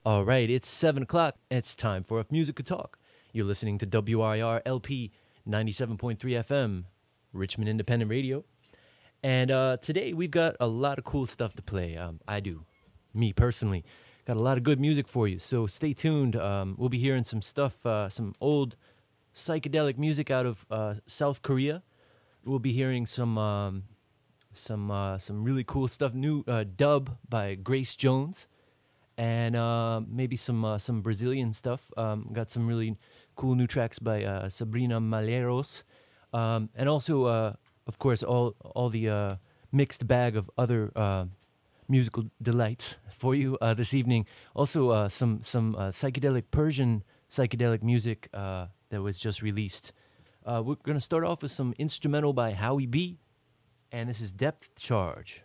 All right, it's 7 o'clock. It's time for Music Talk. You're listening to WRIR LP 97.3 FM, Richmond Independent Radio. And today we've got a lot of cool stuff to play. Me personally, got a lot of good music for you. So stay tuned. We'll be hearing some stuff, some old psychedelic music out of South Korea. We'll be hearing some really cool stuff, new dub by Grace Jones. And maybe some Brazilian stuff. Got some really cool new tracks by Sabrina Malheiros. And also, of course, all the mixed bag of other musical delights for you this evening. Also, some psychedelic Persian psychedelic music that was just released. We're going to start off with some instrumental by Howie B. And this is Depth Charge.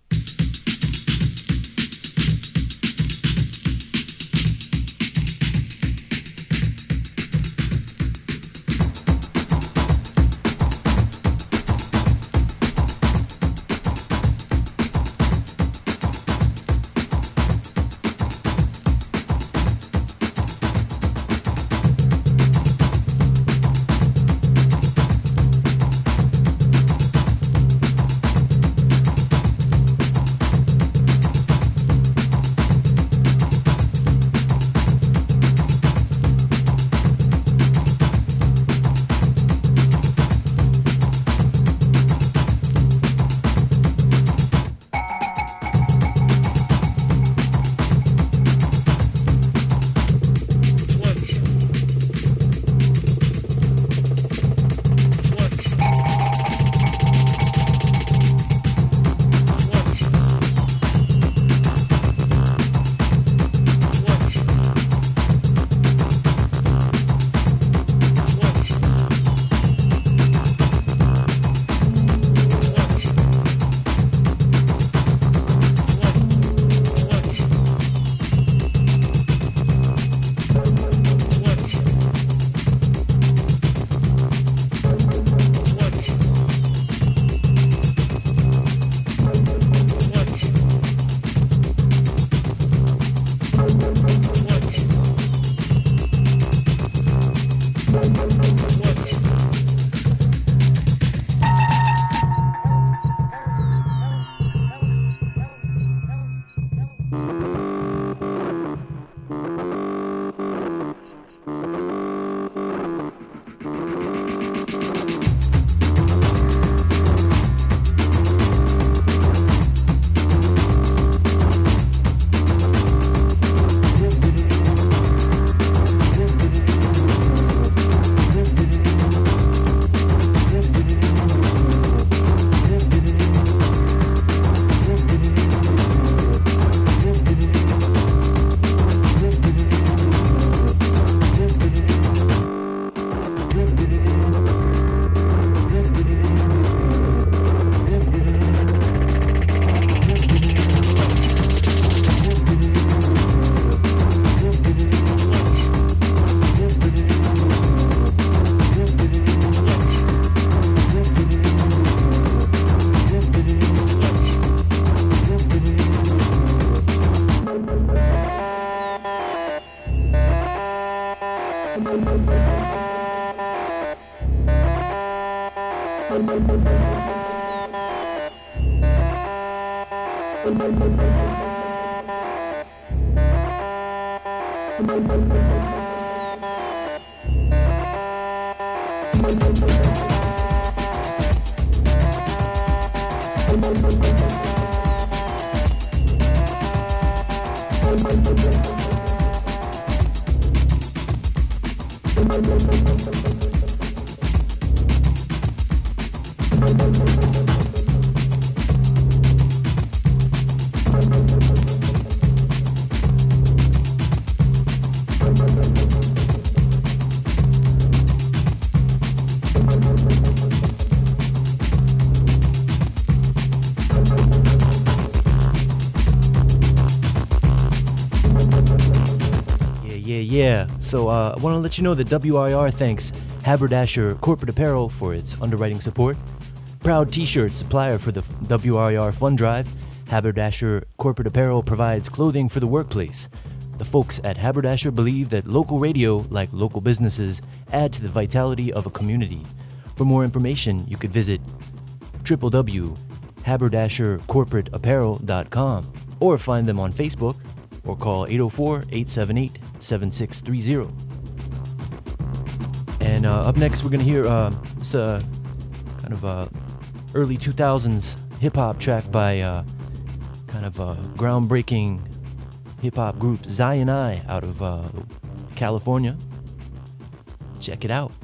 So I want to let you know that WIR thanks Haberdasher Corporate Apparel for its underwriting support. Proud T-shirt supplier for the WRIR Fund Drive, Haberdasher Corporate Apparel provides clothing for the workplace. The folks at Haberdasher believe that local radio, like local businesses, add to the vitality of a community. For more information, you could visit www.haberdashercorporateapparel.com or find them on Facebook or call 804-878-7630. And up next, we're going to hear this kind of early 2000s hip-hop track by kind of groundbreaking hip-hop group Zion I out of California. Check it out.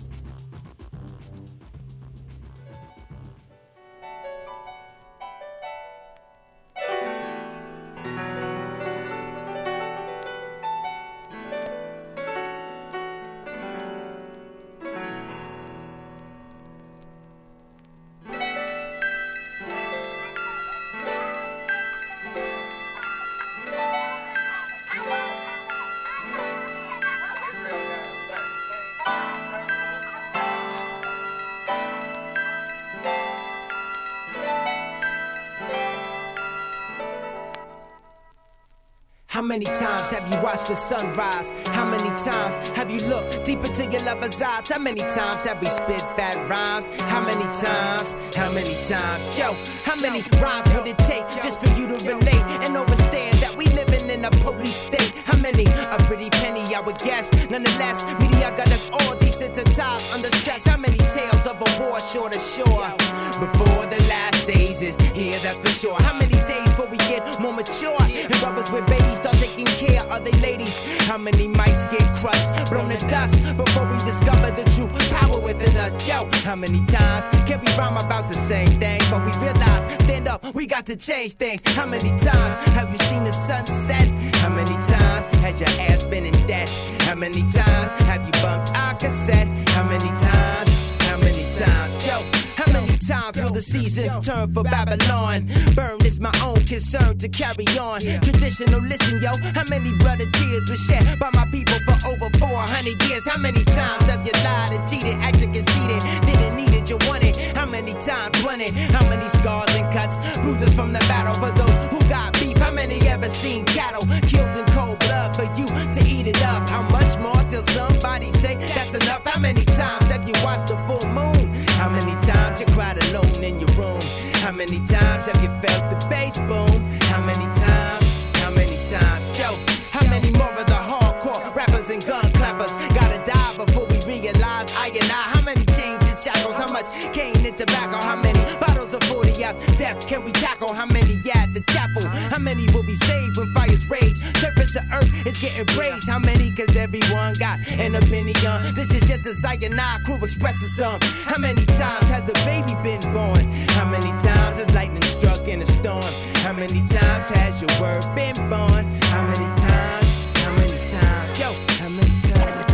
How many times have you watched the sunrise? How many times have you looked deep into your lover's eyes? How many times have we spit fat rhymes? How many times? How many times? Yo, how many rhymes would it take just for you to relate and understand that we living in a police state? How many? A pretty penny, I would guess. Nonetheless, media got us all desensitized, under stress. How many tales of a war shore to shore? Before the last days is here, that's for sure. How many days before we get more mature? And brothers with babies start taking care of they ladies. How many mics get crushed, blown to dust before we discover the true power within us? Yo, how many times can we rhyme about the same thing? But we realize, stand up, we got to change things. How many times have you seen the sunset? How many times has your ass been in debt? How many times have you bumped our cassette? How many times? How many times? Yo, how many times will the seasons turn for Babylon? Burn is my own concern to carry on. Traditional, listen, yo. How many blood and tears were shed by my people for over 400 years? How many times have you lied and cheated, acted conceited, didn't need it, you wanted? How many times won it? How many scars and cuts, bruises from the battle for those who got beef? How many ever seen cattle killed in cold blood for you to eat it up? How much more till somebody say that's enough? How many times have you watched the full moon? How many times you cried alone in your room? How many times have you felt the bass boom? How many times? How many times? Yo, how many more of the hardcore rappers and gun clappers gotta die before we realize I and I? How many chains and shackles? How much cane and tobacco? How many bottles of 40 ounce death can we tackle? How many at the chapel? How many will be saved when fires rage? Surface of earth is getting raised. How many? Cause everyone got an opinion. This is just a Zion I crew expressing some. How many times has a baby been born? How many times has lightning struck in a storm? How many times has your word been born? How many times? How many times? Yo, how many times?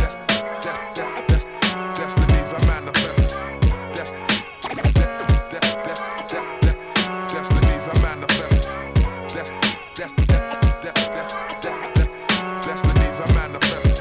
Destinies are manifesting. Destinies are manifesting. Destinies are manifesting.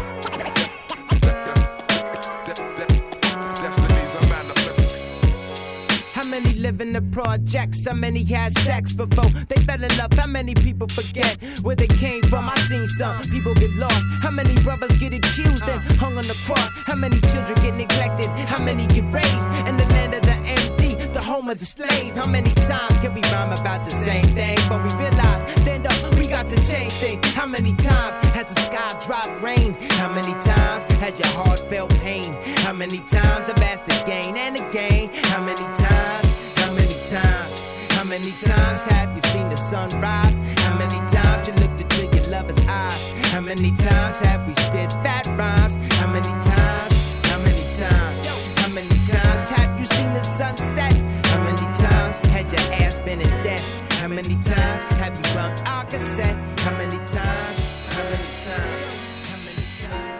Destinies are manifesting. How many live in the projects? How many had sex before they fell in love? How many people forget where they came from? I seen some people get lost. How many brothers get accused and hung on the cross? How many children get neglected? How many get raised in the land of the empty, the home of the slave? How many times can we rhyme about the same thing? But we realize, stand up, we got to change things. How many times has the sky dropped rain? How many times has your heart felt pain? How many times I've asked again and again? How many times? How many times? How many times have you seen the sun rise? How many times you looked into your lover's eyes? How many times have we spit fat rhymes? How many times? How many times? How many times have you seen the sunset? How many times has your ass been in debt? How many times have you bumped our cassette? How many times? How many times? How many times?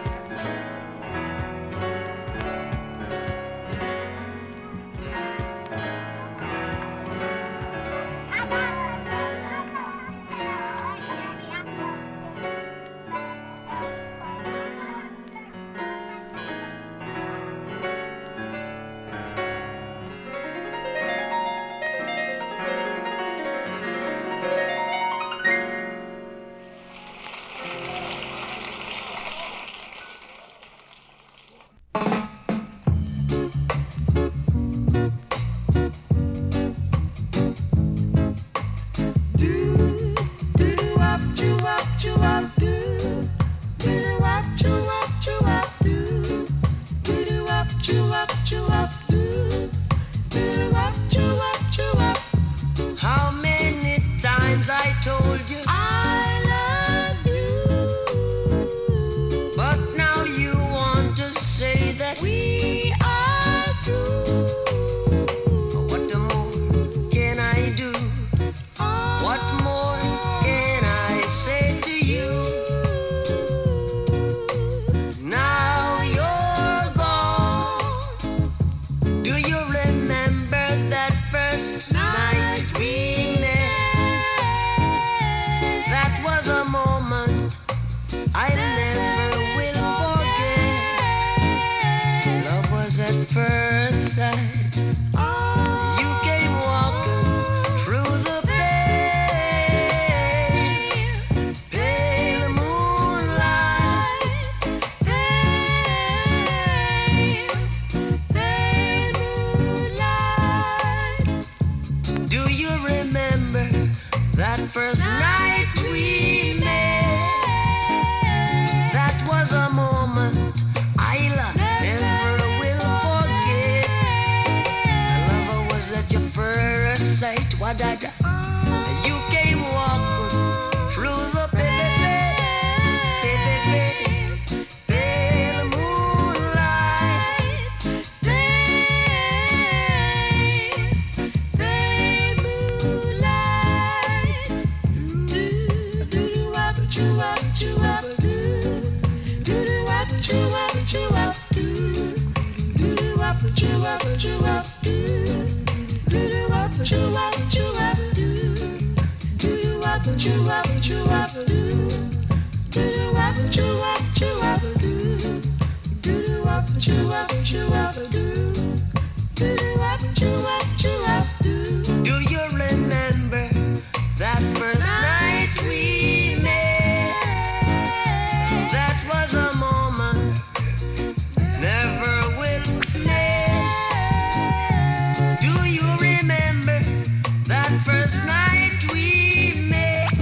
Do you remember that first night we met? That was a moment never will forget. Do you remember that first night we met?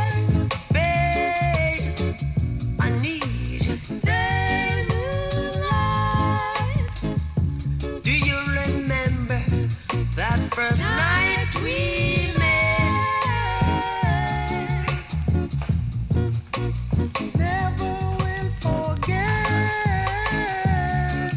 Babe, I need you. Do you remember that first night we met? Never will forget.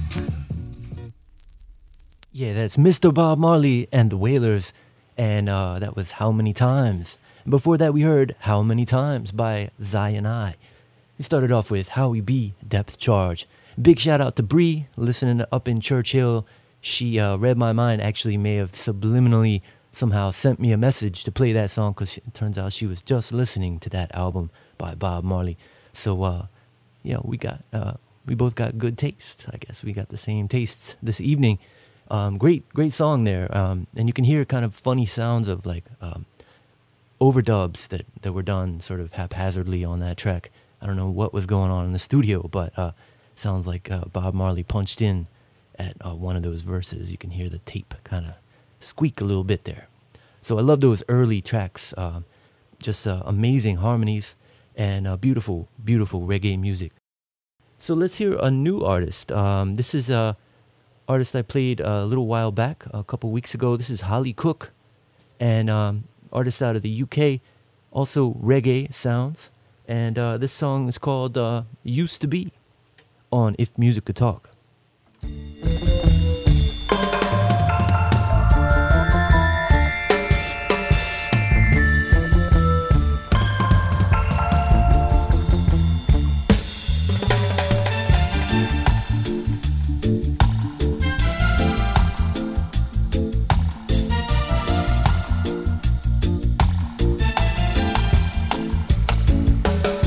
Yeah, that's Mr. Bob Marley and the Wailers, and that was How Many Times. And before that, we heard How Many Times by Zion I. We started off with Howie B, Depth Charge. Big shout out to Bree, listening up in Churchill. She read my mind, actually may have subliminally somehow sent me a message to play that song, because it turns out she was just listening to that album by Bob Marley. So, yeah, we both got good taste. I guess we got the same tastes this evening. Great song there. And you can hear kind of funny sounds of like overdubs that were done sort of haphazardly on that track. I don't know what was going on in the studio, but sounds like Bob Marley punched in at one of those verses. You can hear the tape kind of squeak a little bit there. So I love those early tracks. Just amazing harmonies and beautiful, beautiful reggae music. So let's hear a new artist. This is a artist I played a little while back, a couple weeks ago. This is Holly Cook, and artist out of the UK, also reggae sounds. And this song is called Used to Be on If Music Could Talk.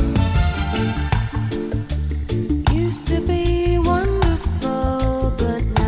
Used to be wonderful, but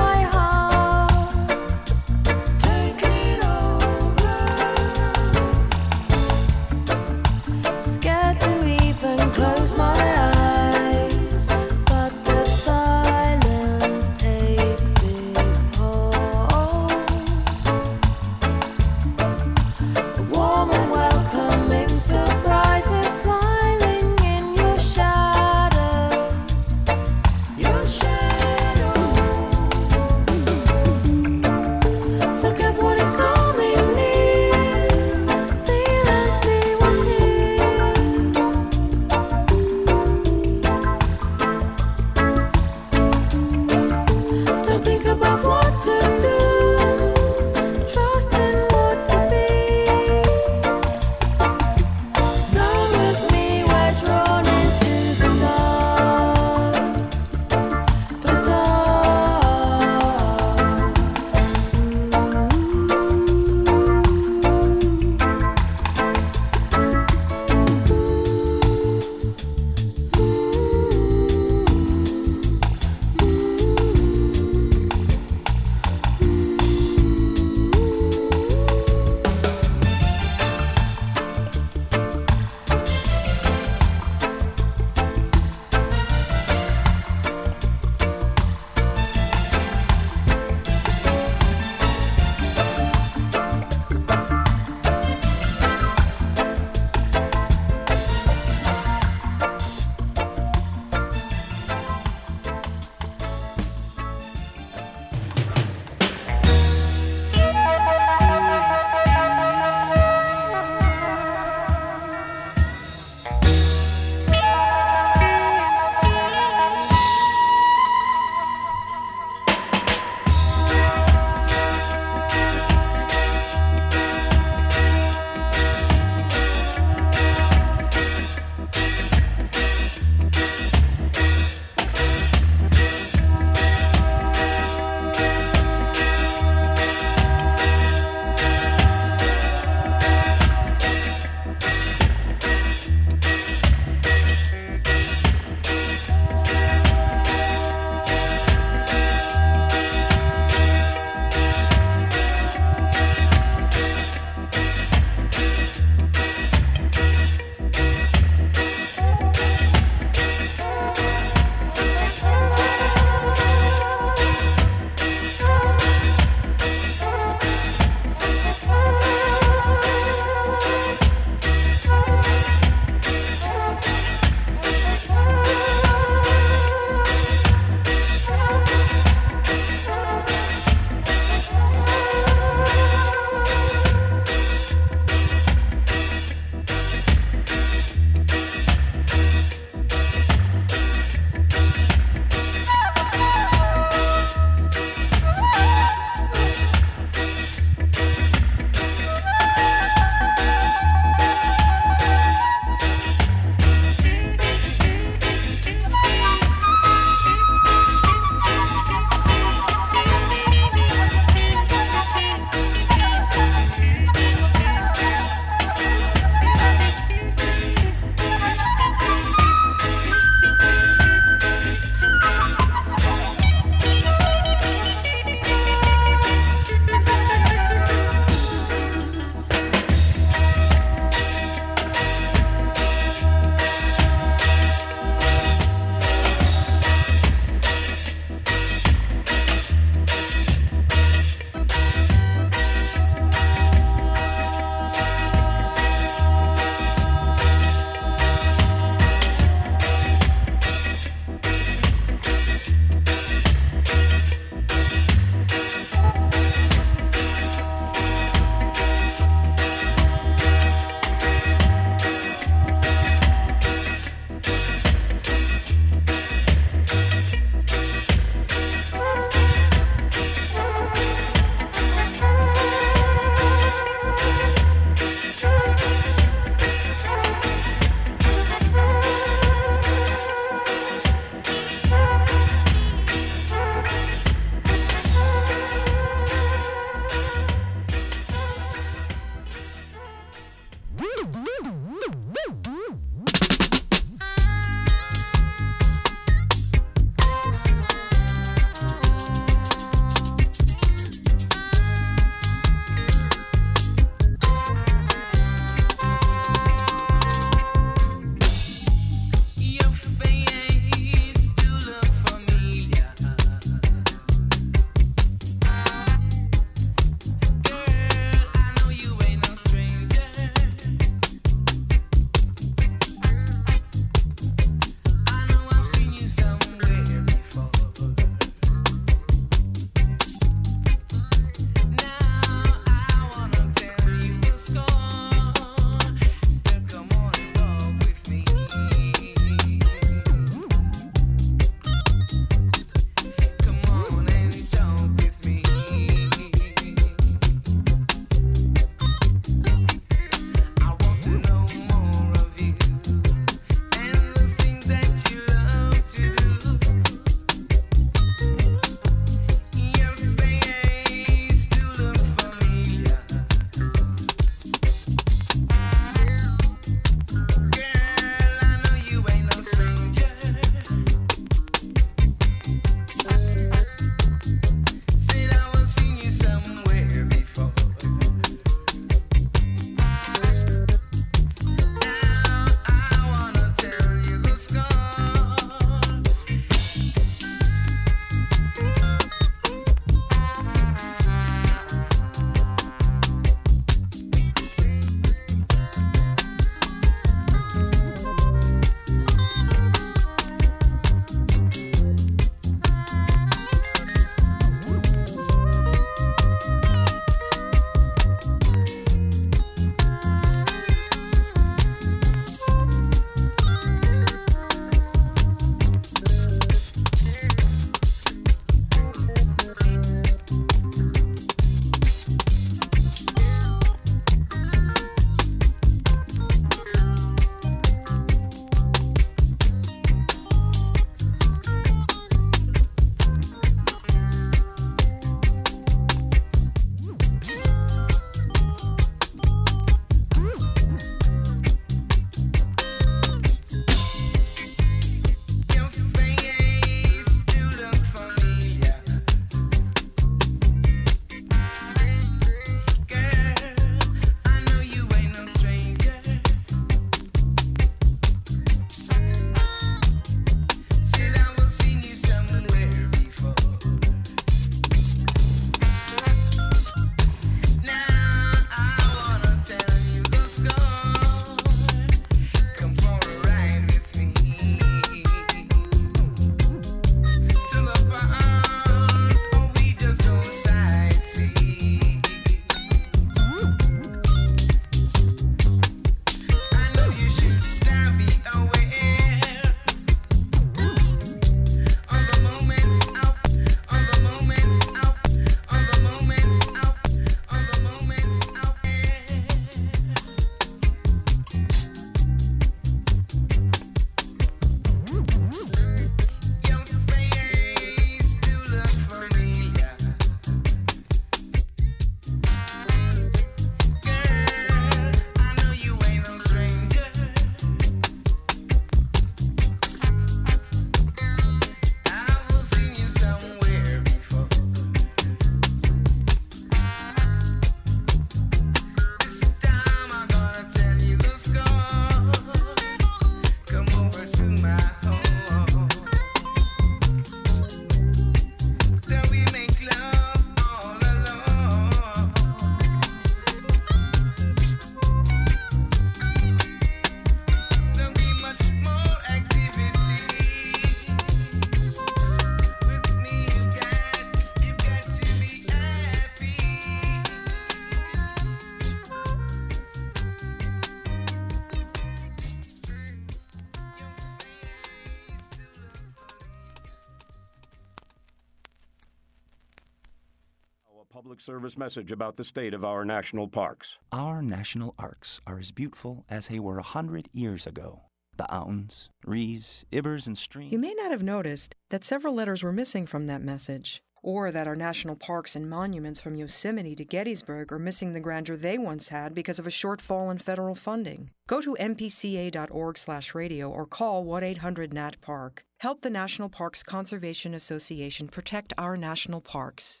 public service message about the state of our national parks. Our national arcs are as beautiful as they were 100 years ago. The mountains, rees, rivers, and streams. You may not have noticed that several letters were missing from that message, or that our national parks and monuments from Yosemite to Gettysburg are missing the grandeur they once had because of a shortfall in federal funding. Go to mpca.org/radio or call 1-800-NAT-PARK. Help the National Parks Conservation Association protect our national parks.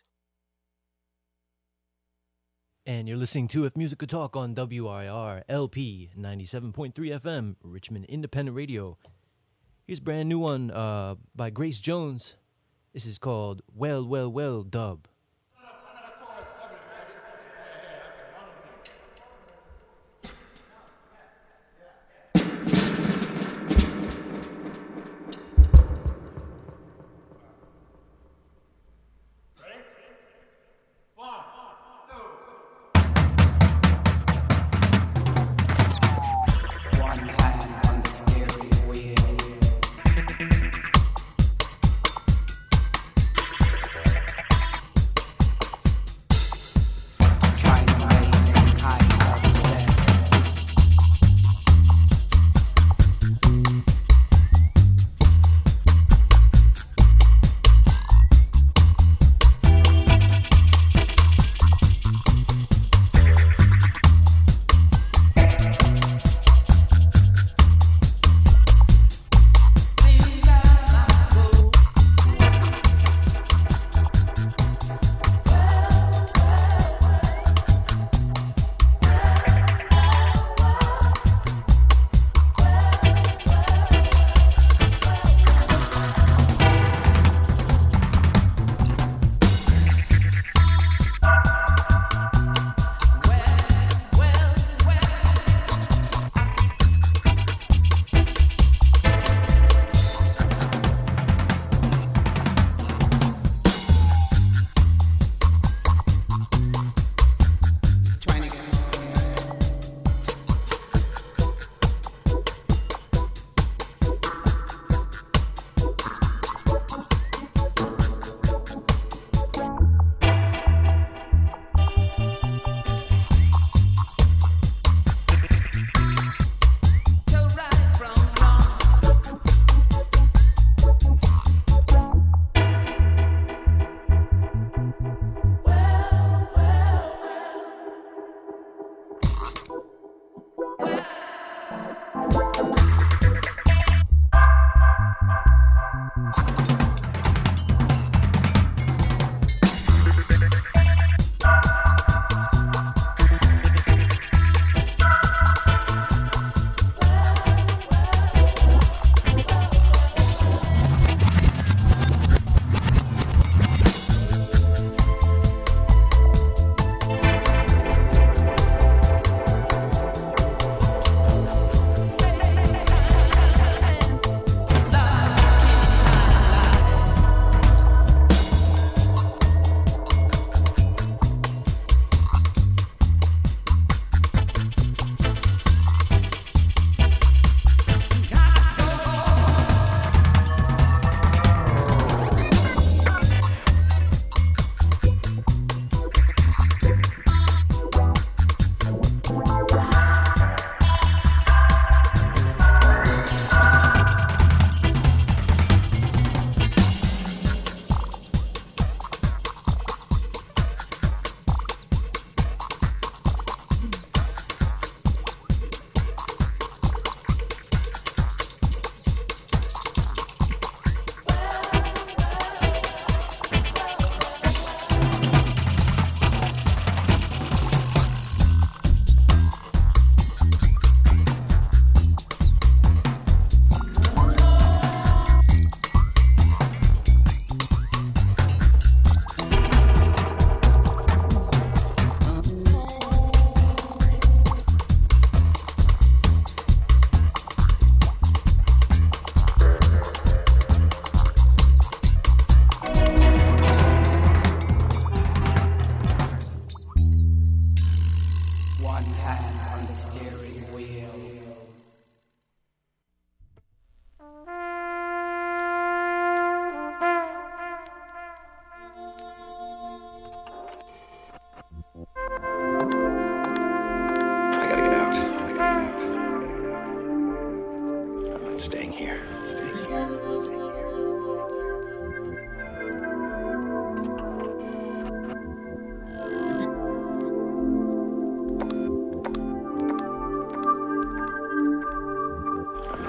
And you're listening to If Music Could Talk on WIR LP 97.3 FM, Richmond Independent Radio. Here's a brand new one by Grace Jones. This is called Well, Well, Well, Dub.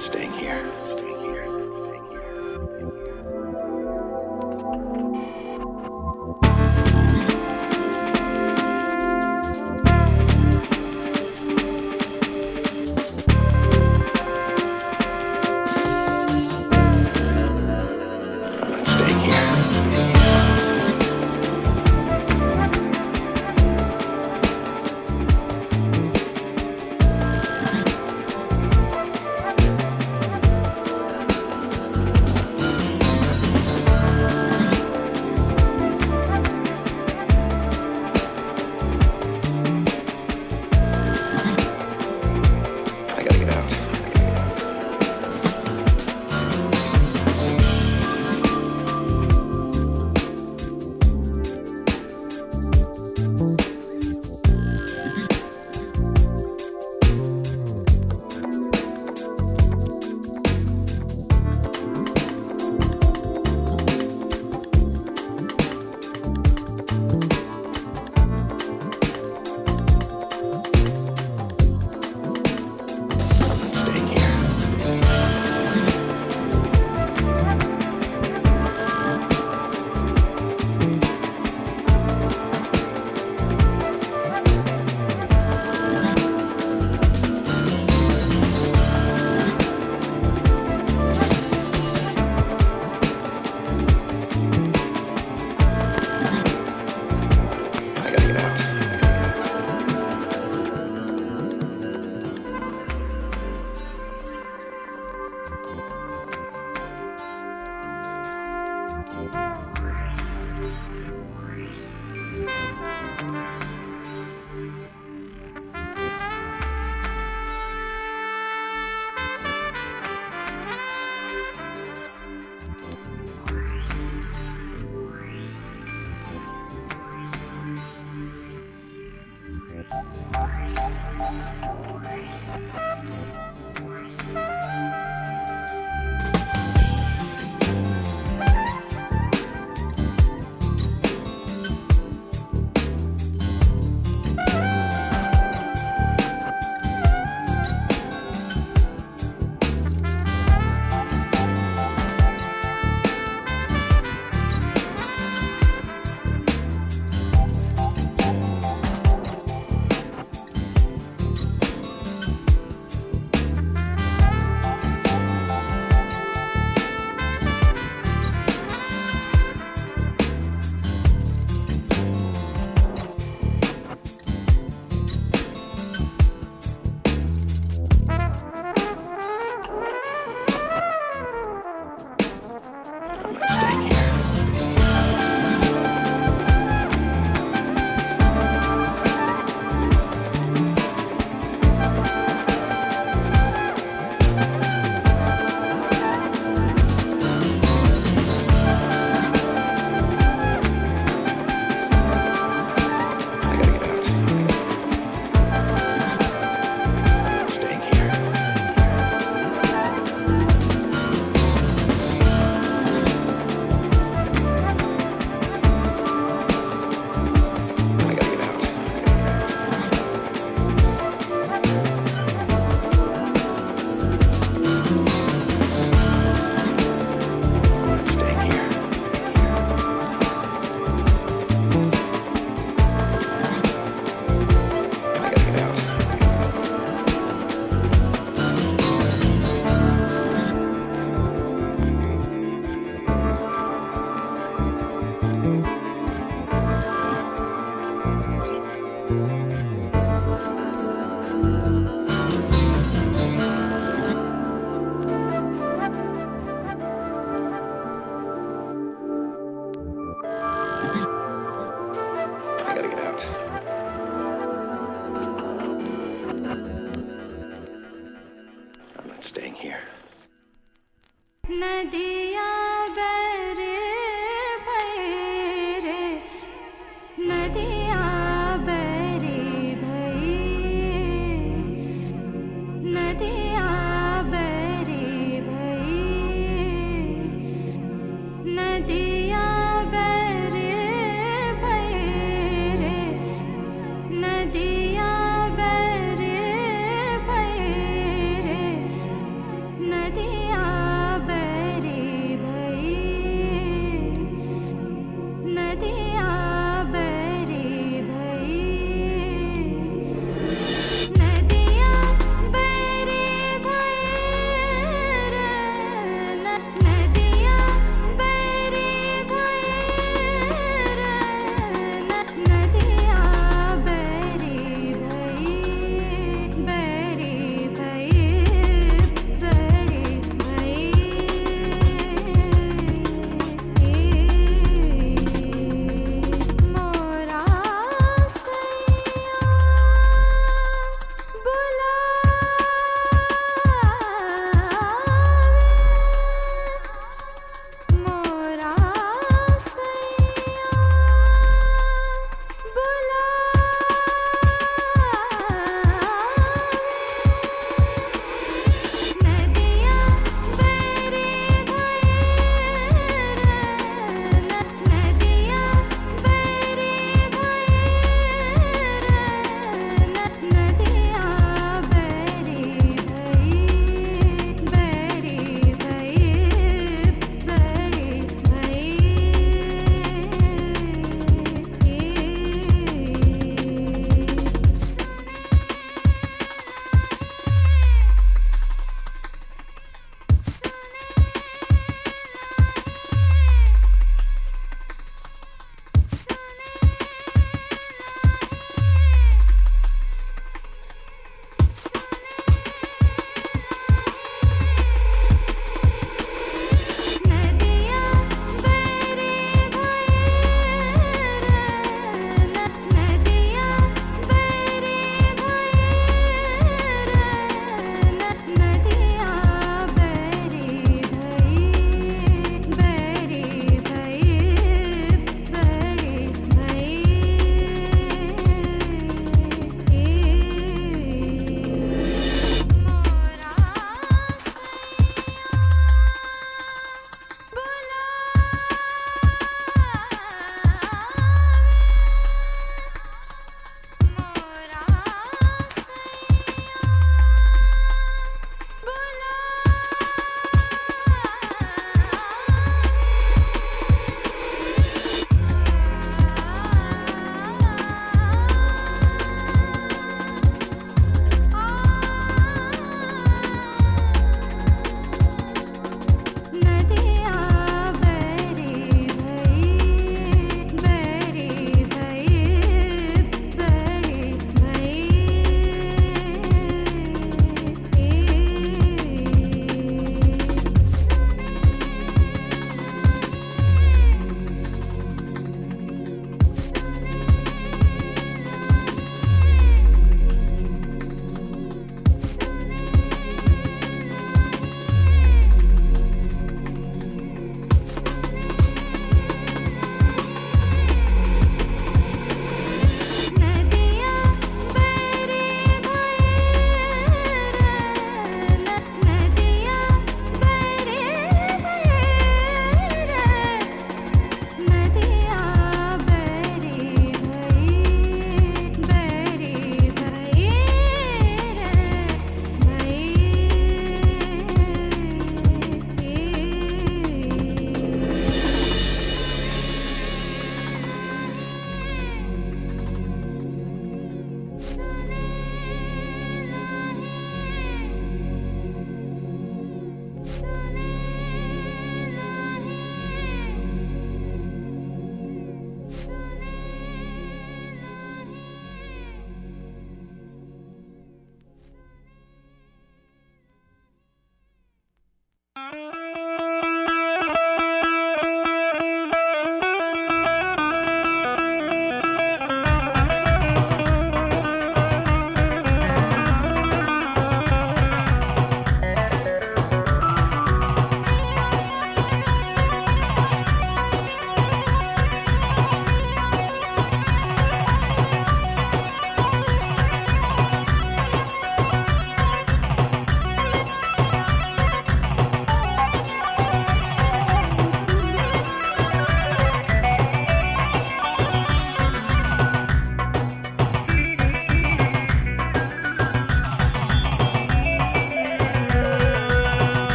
not staying here.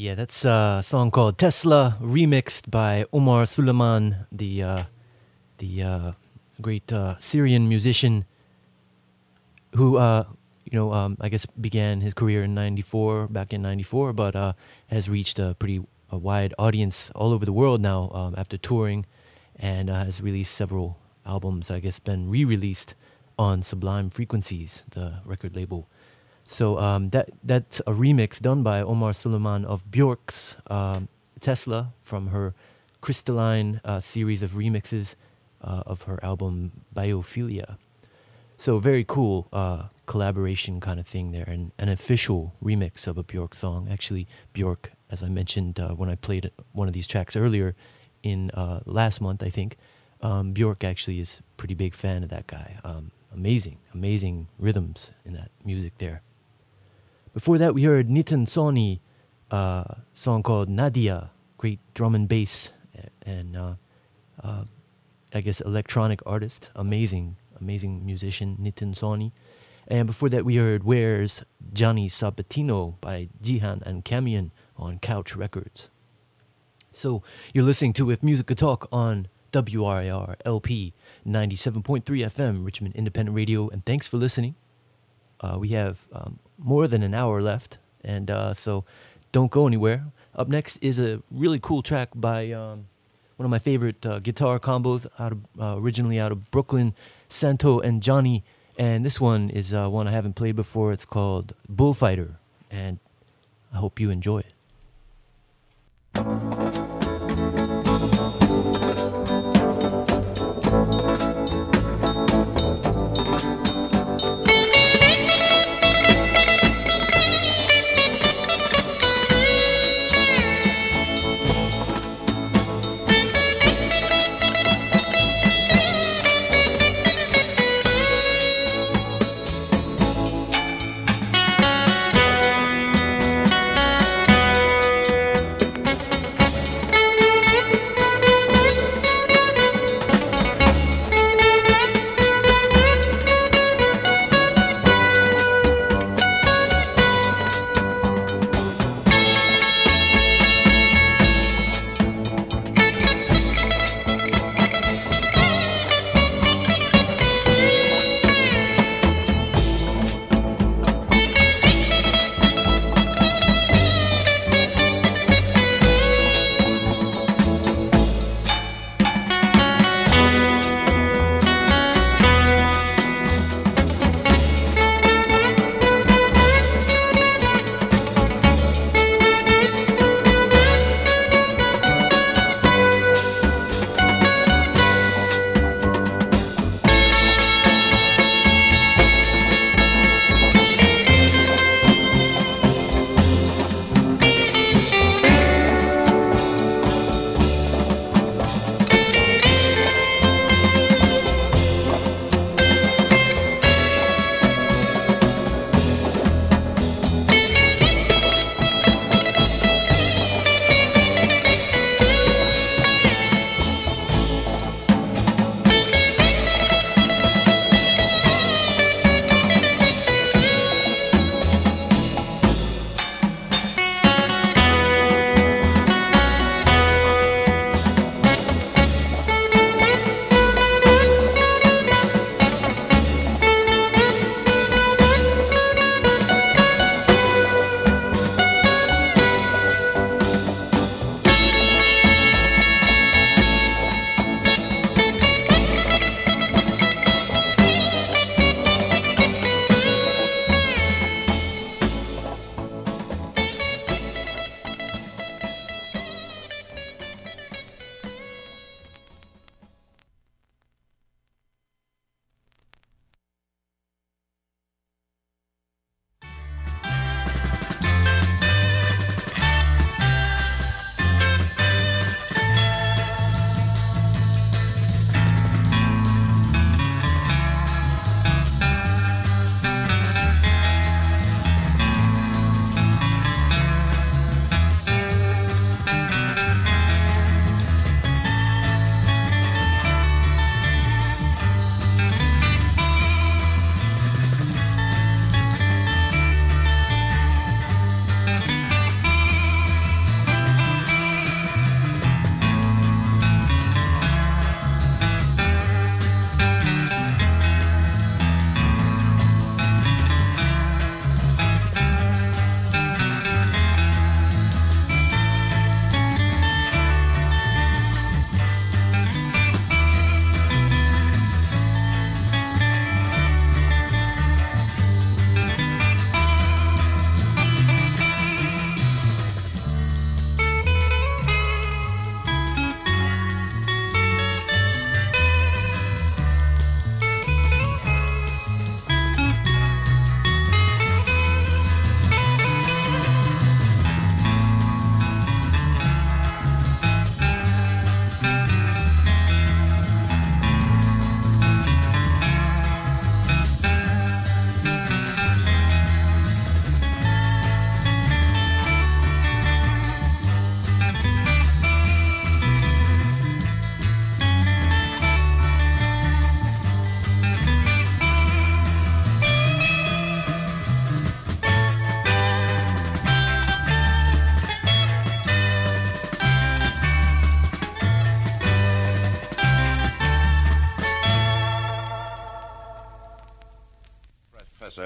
Yeah, that's a song called Tesla, remixed by Omar Suleiman, the great Syrian musician who, I guess began his career back in 94, but has reached a pretty wide audience all over the world now after touring, and has released several albums, I guess, been re-released on Sublime Frequencies, the record label. So that's a remix done by Omar Suleiman of Björk's Tesla from her Crystalline series of remixes of her album Biophilia. So very cool collaboration kind of thing there, and an official remix of a Björk song. Actually, Björk, as I mentioned when I played one of these tracks earlier in last month, I think, Björk actually is a pretty big fan of that guy. Amazing rhythms in that music there. Before that, we heard Nitin Sawhney, song called Nadia, great drum and bass, and I guess electronic artist, amazing musician, Nitin Sawhney. And before that, we heard Where's Johnny Sabatino by Jihan and Camion on Couch Records. So you're listening to If Music Could Talk on WRIR LP 97.3 FM, Richmond Independent Radio, and thanks for listening. We have more than an hour left, and so don't go anywhere. Up next is a really cool track by one of my favorite guitar combos, originally out of Brooklyn, Santo and Johnny, and this one is one I haven't played before. It's called Bullfighter, and I hope you enjoy it.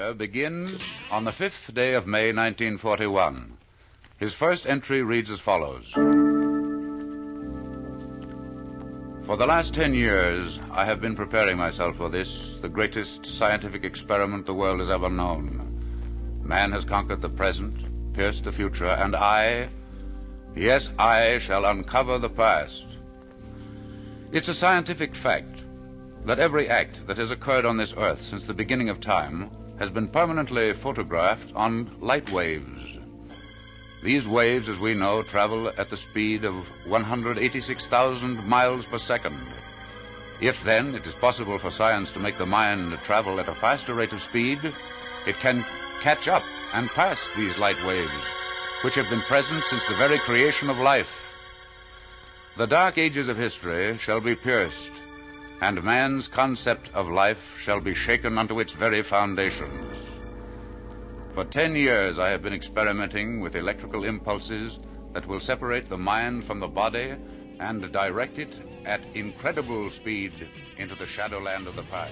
Meyer begins on the 5th day of May, 1941. His first entry reads as follows. For the last 10 years, I have been preparing myself for this, the greatest scientific experiment the world has ever known. Man has conquered the present, pierced the future, and I, yes, I shall uncover the past. It's a scientific fact that every act that has occurred on this earth since the beginning of time has been permanently photographed on light waves. These waves, as we know, travel at the speed of 186,000 miles per second. If, then, it is possible for science to make the mind travel at a faster rate of speed, it can catch up and pass these light waves, which have been present since the very creation of life. The dark ages of history shall be pierced, and man's concept of life shall be shaken unto its very foundations. For 10 years I have been experimenting with electrical impulses that will separate the mind from the body and direct it at incredible speed into the shadowland of the past.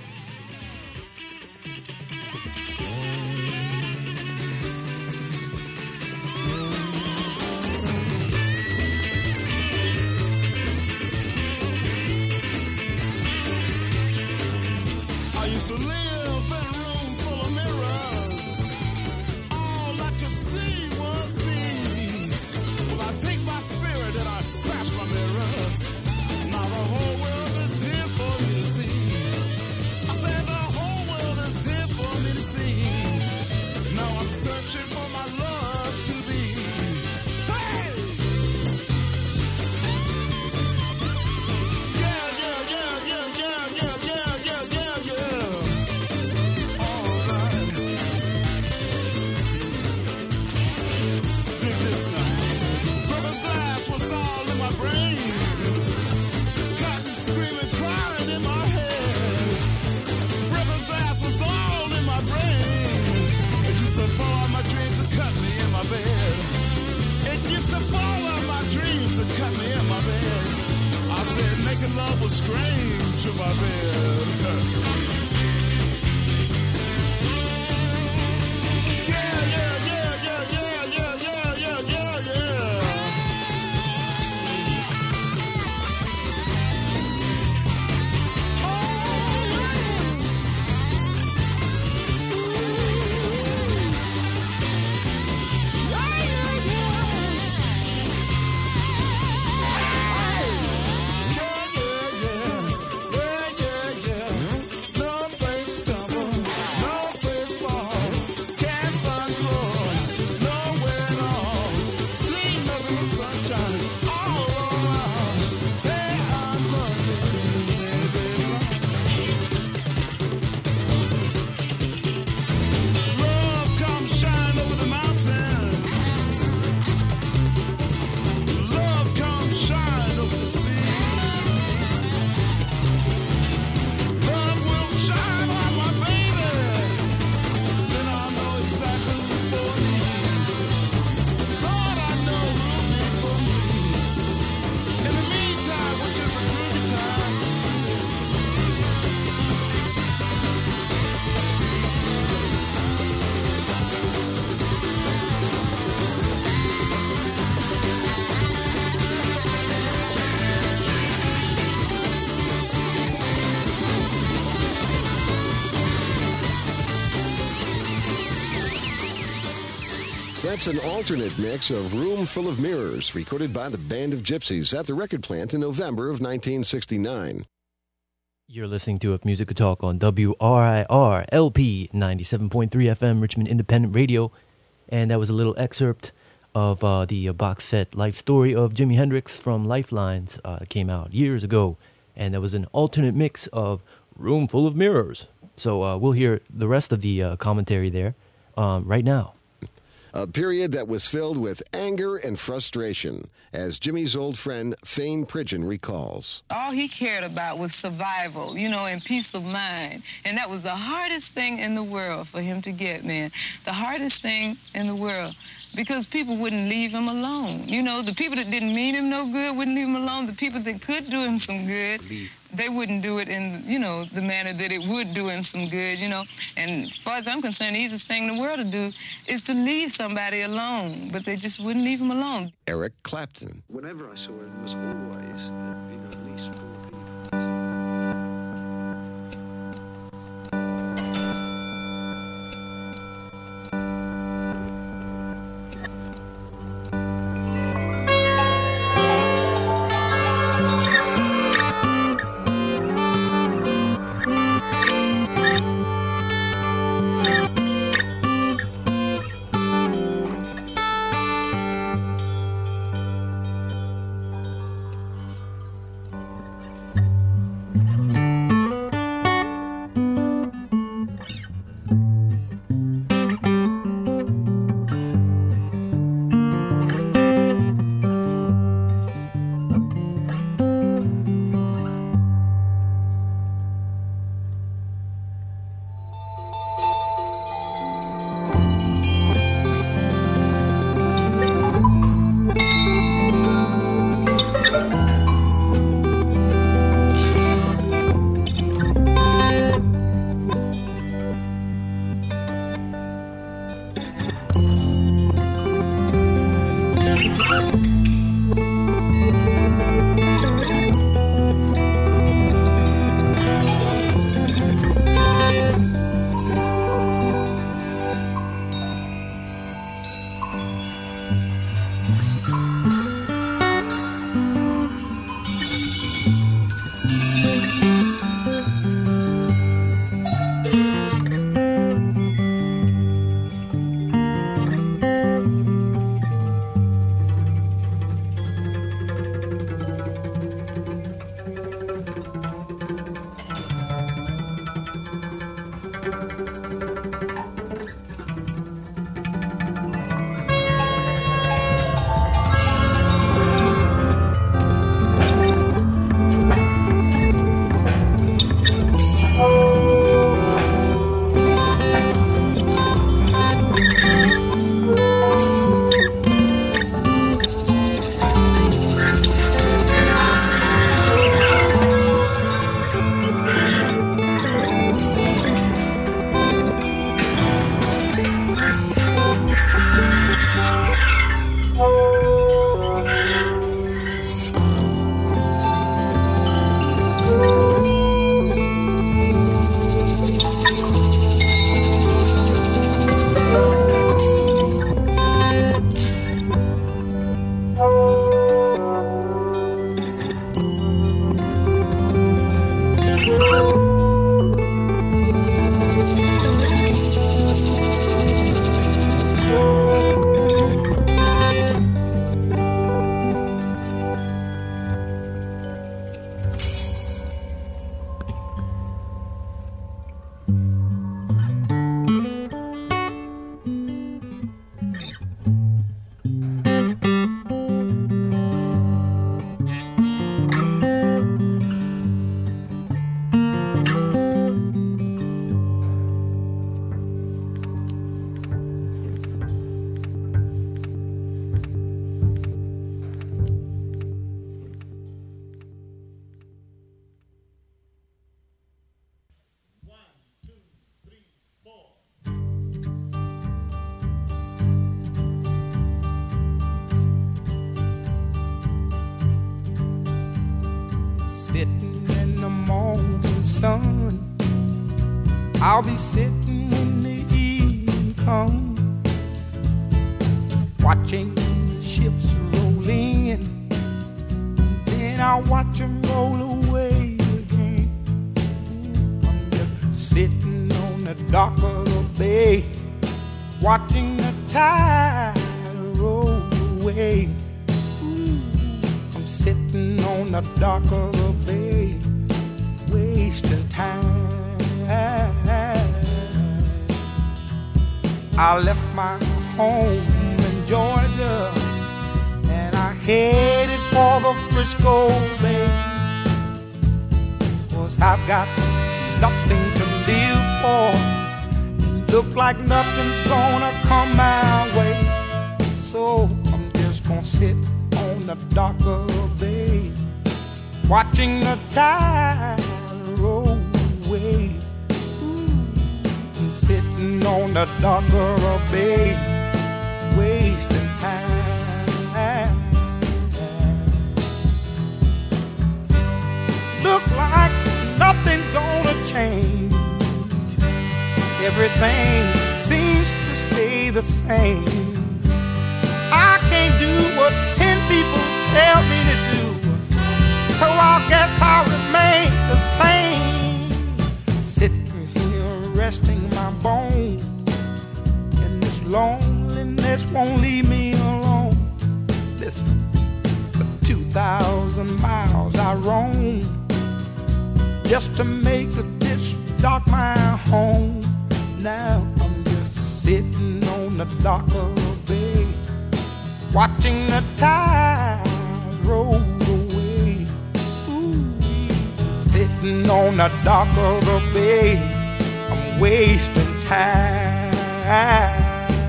I used to live in a room full of mirrors. All I could see was me. Well, I take my spirit and I scratch my mirrors. Now the whole world is here for me to see. I said the whole world is here for me to see. Now I'm searching for my love to be. Hey! Yeah, yeah, yeah, yeah, yeah, yeah, yeah, yeah, yeah, yeah. All right. Dig this now. Rubber glass was all in my brain. Cotton screaming, crying in my head. Rubber glass was all in my brain. It used to fall on my dreams and cut me in my bed. It used to fall on my dreams and cut me in my bed. I said making love was strange to my bed. Yeah, yeah, yeah, yeah, yeah, yeah, yeah, yeah, yeah, yeah. Love come shine over the mountains. Love come shine over the sea. Love will shine on my baby. Then I know exactly who's for me. Lord, I know who'll be for me. In the meantime, we're just a groovy time. That's an alternate mix of Room Full of Mirrors, recorded by the Band of Gypsies at the record plant in November of 1969. You're listening to If Music Could Talk on WRIR LP 97.3 FM Richmond Independent Radio. And that was a little excerpt of the box set Life Story of Jimi Hendrix from Lifelines. It came out years ago. And that was an alternate mix of Room Full of Mirrors. So we'll hear the rest of the commentary there right now. A period that was filled with anger and frustration, as Jimmy's old friend Fane Pridgeon recalls. All he cared about was survival, and peace of mind. And that was the hardest thing in the world for him to get, man. The hardest thing in the world. Because people wouldn't leave him alone. The people that didn't mean him no good wouldn't leave him alone. The people that could do him some good they wouldn't do it in, the manner that it would do him some good, And as far as I'm concerned, the easiest thing in the world to do is to leave somebody alone, but they just wouldn't leave him alone. Eric Clapton. Whenever I saw it, it was always at least 4 people. Sitting in the morning sun, I'll be sitting when the evening comes, watching the ships roll in, then I'll watch them roll away again. I'm just sitting on the dock of the bay, watching the tide roll away. I'm sitting on the dock of the bay, wasting time. I left my home in Georgia and I headed for the Frisco Bay, 'cause I've got nothing to live for, and look like nothing's gonna come my way. So I'm just gonna sit on the dock of the bay, watching the tide roll away. I'm sitting on the dock of a bay, wasting time. Look like nothing's gonna change. Everything seems to stay the same. I can't do what 10 people tell me to do, so I guess I'll remain the same. Sitting here resting my bones, and this loneliness won't leave me alone. Listen, for 2,000 miles I roam just to make this dock my home. Now I'm just sitting on the dock of a bay, watching the tides roll away. Ooh, I'm sitting on the dock of the bay, I'm wasting time.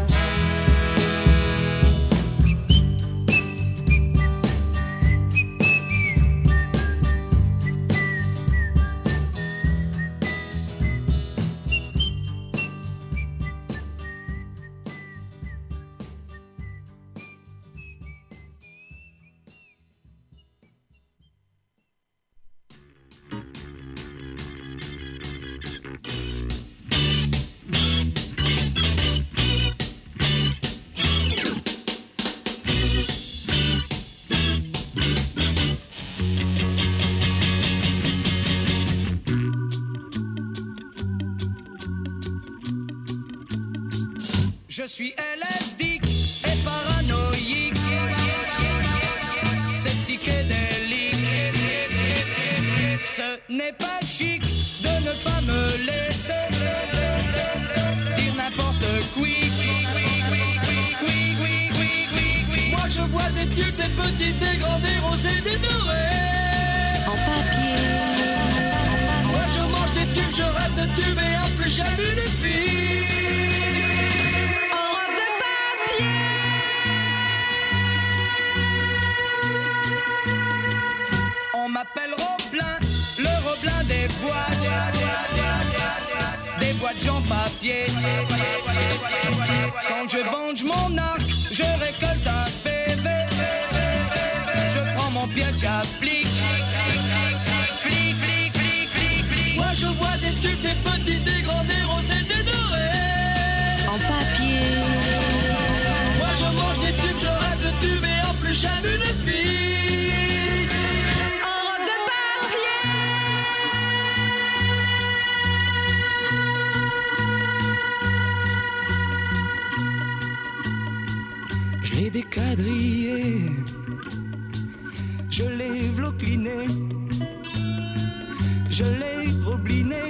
Je suis LSD et paranoïaque, c'est psychédélique. Ce n'est pas chic de ne pas me laisser dire n'importe quoi. Moi je vois des tubes, des petits, des grands, des rosés, des dorés en papier. Moi je mange des tubes, je rêve de tubes et en plus j'ai vu des filles. On m'appelle Roblin, le Roblin des boîtes en papier. Quand je bange mon arc, je récolte un PV. Je prends mon piège à flic. Flic, flic, flic, flic, flic. Moi je vois des tubes, des petits, des grands, des rosés, des dorés en papier. Moi je mange des tubes, je rêve de tubes et en plus j'aime une fille. Je l'ai déquadrillé, je l'ai vlocliné, je l'ai robliné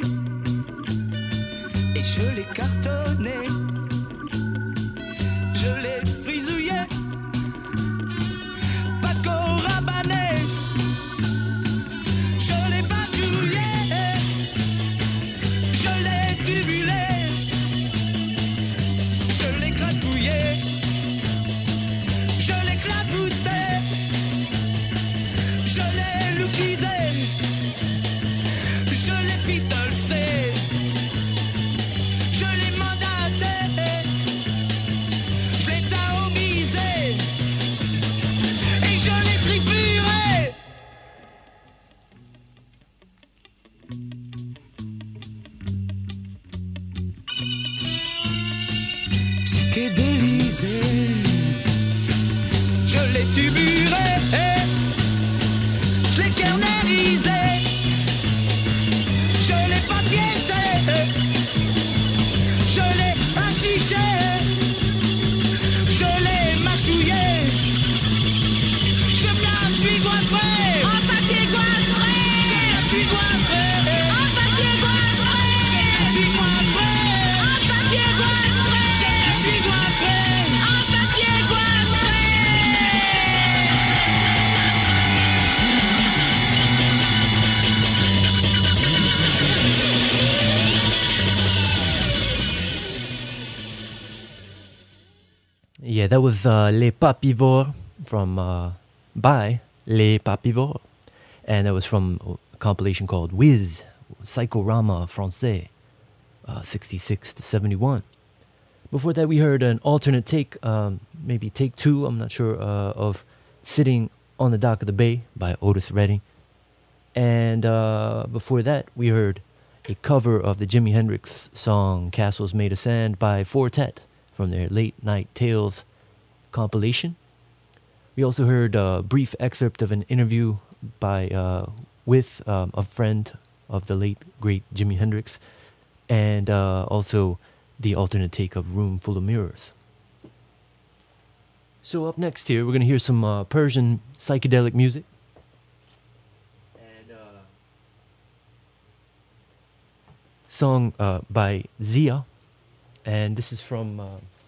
et je l'ai cartonné, je l'ai frisouillé, Paco Rabanne, je l'ai badjouillé, je l'ai tubulé, je l'ai gratouillé. Je l'ai clapouté, je l'ai lookisé, je l'ai pitolsé, je l'ai mandaté, je l'ai taomisé et je l'ai trifuré. Psychédélisé. Je l'ai tuburé, je l'ai kernerisé, je l'ai papiété, je l'ai hachiché, je l'ai mâchouillé, je me la suis goiffré, en papier goiffré, je me la suis goiffré, en papier goiffré, je me la suis goiffré, en papier goiffré, je me la suis goiffré, en papier goiffré. Yeah, that was Les Papivores from by Les Papivores. and that was from a compilation called Wiz, Psychorama Francais, 66 to 71. Before that, we heard an alternate take, maybe take two, I'm not sure, of Sitting on the Dock of the Bay by Otis Redding. And before that, we heard a cover of the Jimi Hendrix song Castles Made of Sand by Fortet from their Late Night Tales compilation. We also heard a brief excerpt of an interview with a friend of the late, great Jimi Hendrix, and also the alternate take of Room Full of Mirrors. So up next here, we're going to hear some Persian psychedelic music. And song by Zia, and this is from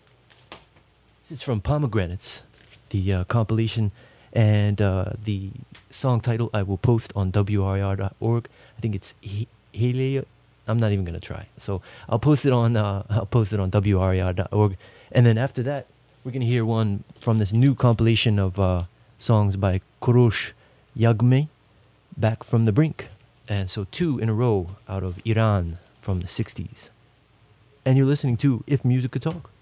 Pomegranates, the compilation, and the song title I will post on WRIR.org. I think it's Hele. I'm not even gonna try. So I'll post it on WRIR.org, and then after that, we're gonna hear one from this new compilation of songs by Kourosh Yagmeh, Back from the Brink, and so 2 in a row out of Iran from the 60s. And you're listening to If Music Could Talk.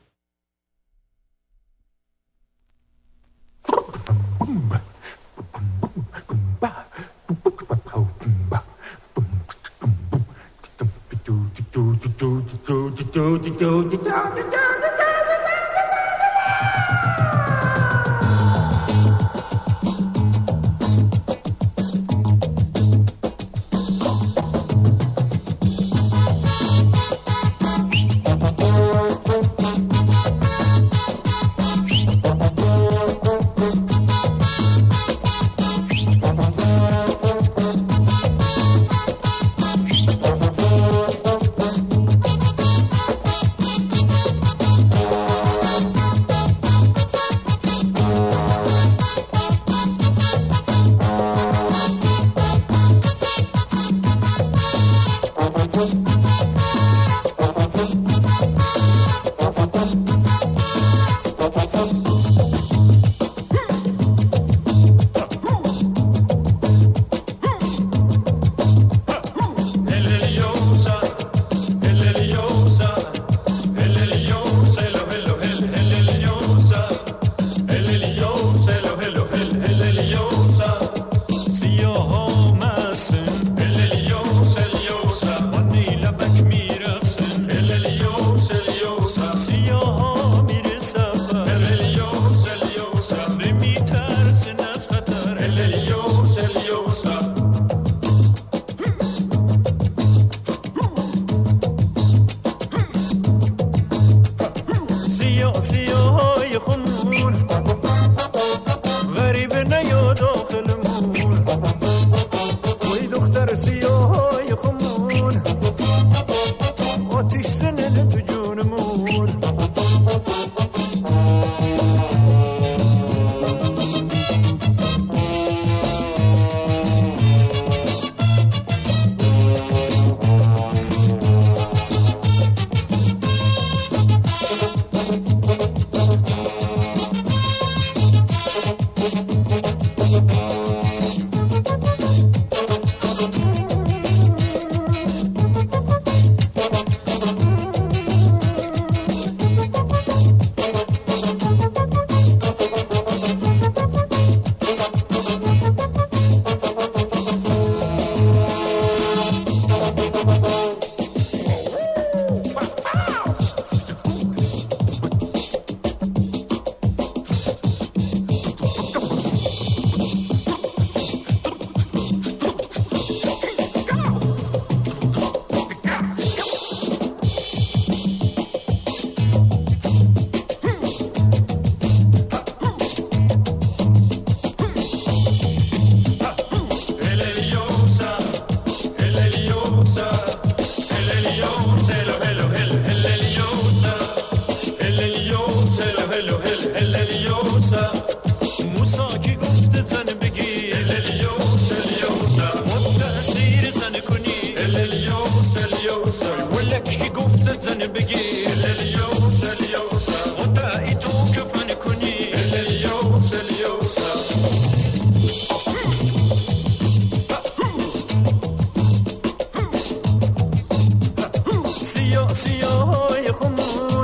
سیاه خمون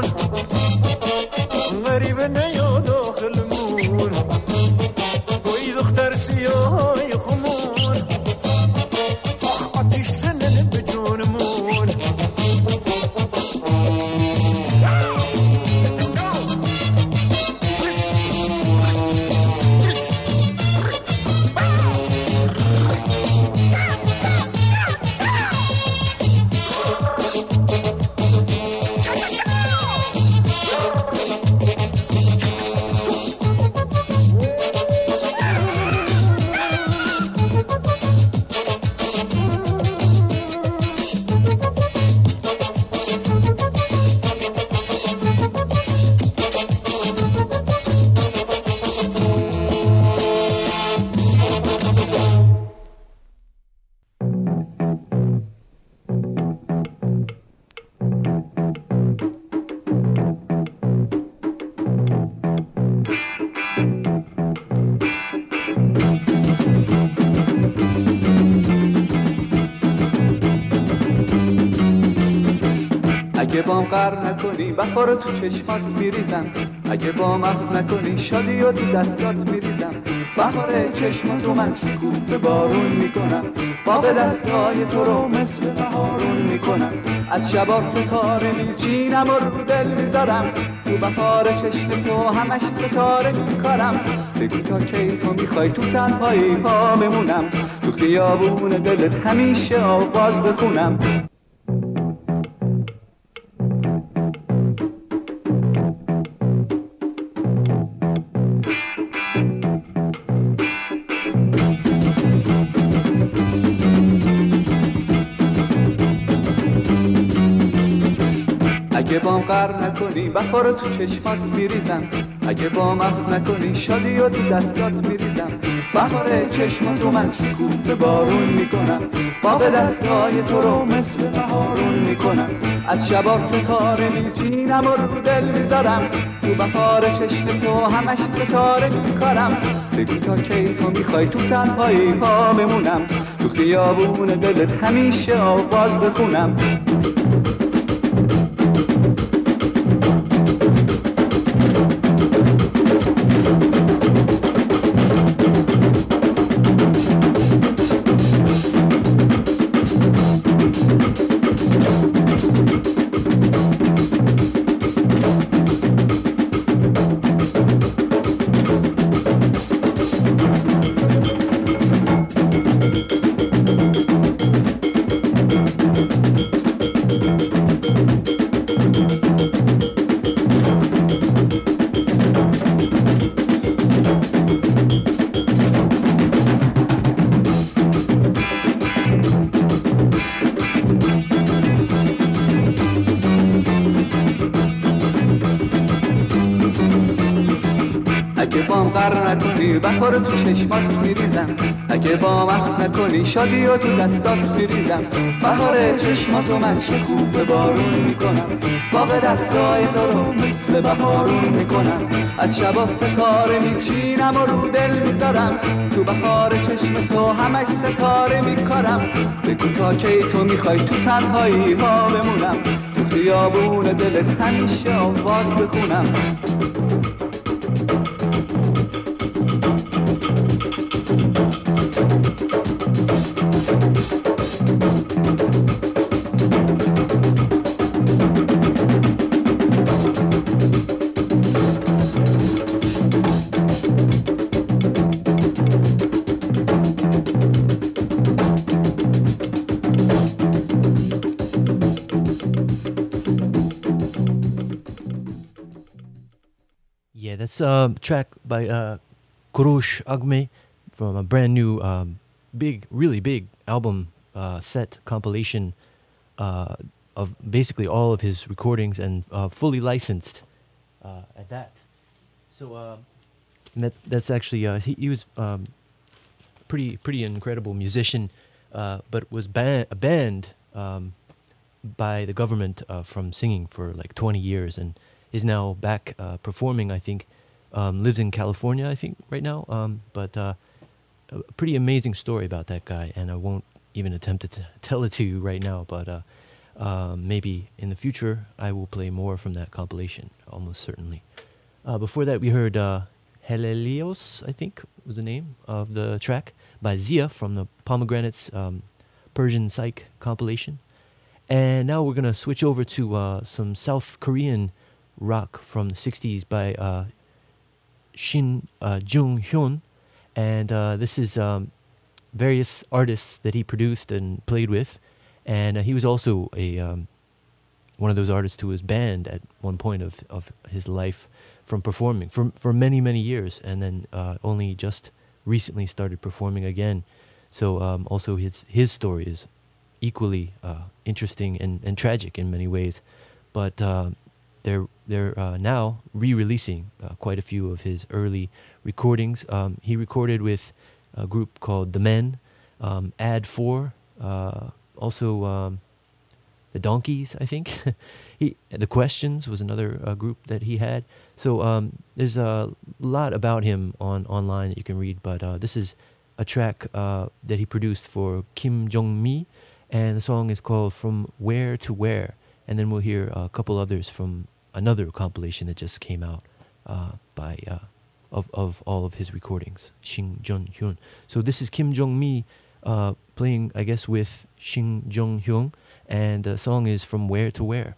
غریب نیا داخل مون وای دختر سیاه خمون آخ آتیش زننه به جونمون اگه بام غر نکنی بخار تو چشمات میریزم اگه بام عفو نکنی شادی و تو دستات میریزم بهار چشماتو من شکوفه بارون میکنم باغ دستای تو رو مثل بهارون میکنم از شبا ستاره میچینم و رو دل میذارم تو بهار چشم تو همش ستاره میکارم بگو تا کی تو میخوای تو تنهایی ها بمونم تو خیابون دلت همیشه آواز بخونم اگه بام غر نکنی بخار تو چشمات میریزم اگه بام عفو نکنی شادی و تو دستات میریزم بهار چشماتو من شکوفه بارون میکنم باغ دستای تو رو مثل بهارون میکنم از شبا ستاره میچینم و رو دل میذارم تو بهار چشم تو همش ستاره میکارم بگو تا کی تو میخوای تو تنهایی ها بمونم تو خیابون دلت همیشه آواز بخونم بخار تو چشمات میریزم اگه با عفو نکنی شادی و تو دستات میریزم بهار چشماتو من شکوفه بارون میکنم باغ دستای تو رو مثل بهارون میکنم از شبا ستاره میچینم و رو دل میذارم تو بهار چشم تو همش ستاره میکارم بگو تا کی تو میخوای تو تنهایی ها بمونم تو خیابون دلت همیشه آواز بخونم Yeah, that's a track by Kurosh Agme from a brand new, really big album set compilation of basically all of his recordings and fully licensed at that. So that's actually he was pretty incredible musician, but was banned by the government from singing for like 20 years and is now back performing, I think. Lives in California, I think, right now. But a pretty amazing story about that guy, and I won't even attempt to tell it to you right now. But maybe in the future I will play more from that compilation, almost certainly. Before that, we heard Helelios, I think was the name of the track, by Zia from the Pomegranates Persian Psych compilation. And now we're going to switch over to some South Korean rock from the 60s by Shin Jung-hyun. And this is various artists that he produced and played with. And he was also one of those artists who was banned at one point of his life from performing for many, many years, and then only just recently started performing again. So also his story is equally interesting and tragic in many ways. But they're now re-releasing quite a few of his early recordings. He recorded with a group called The Men, Ad 4, also The Donkeys, I think. The Questions was another group that he had. So there's a lot about him online that you can read, but this is a track that he produced for Kim Jong-mi, and the song is called From Where to Where. And then we'll hear a couple others from another compilation that just came out by of all of his recordings, Shin Jung-hyun. So this is Kim Jong-mi playing, I guess, with Shin Jung-hyun, and the song is From Where to Where.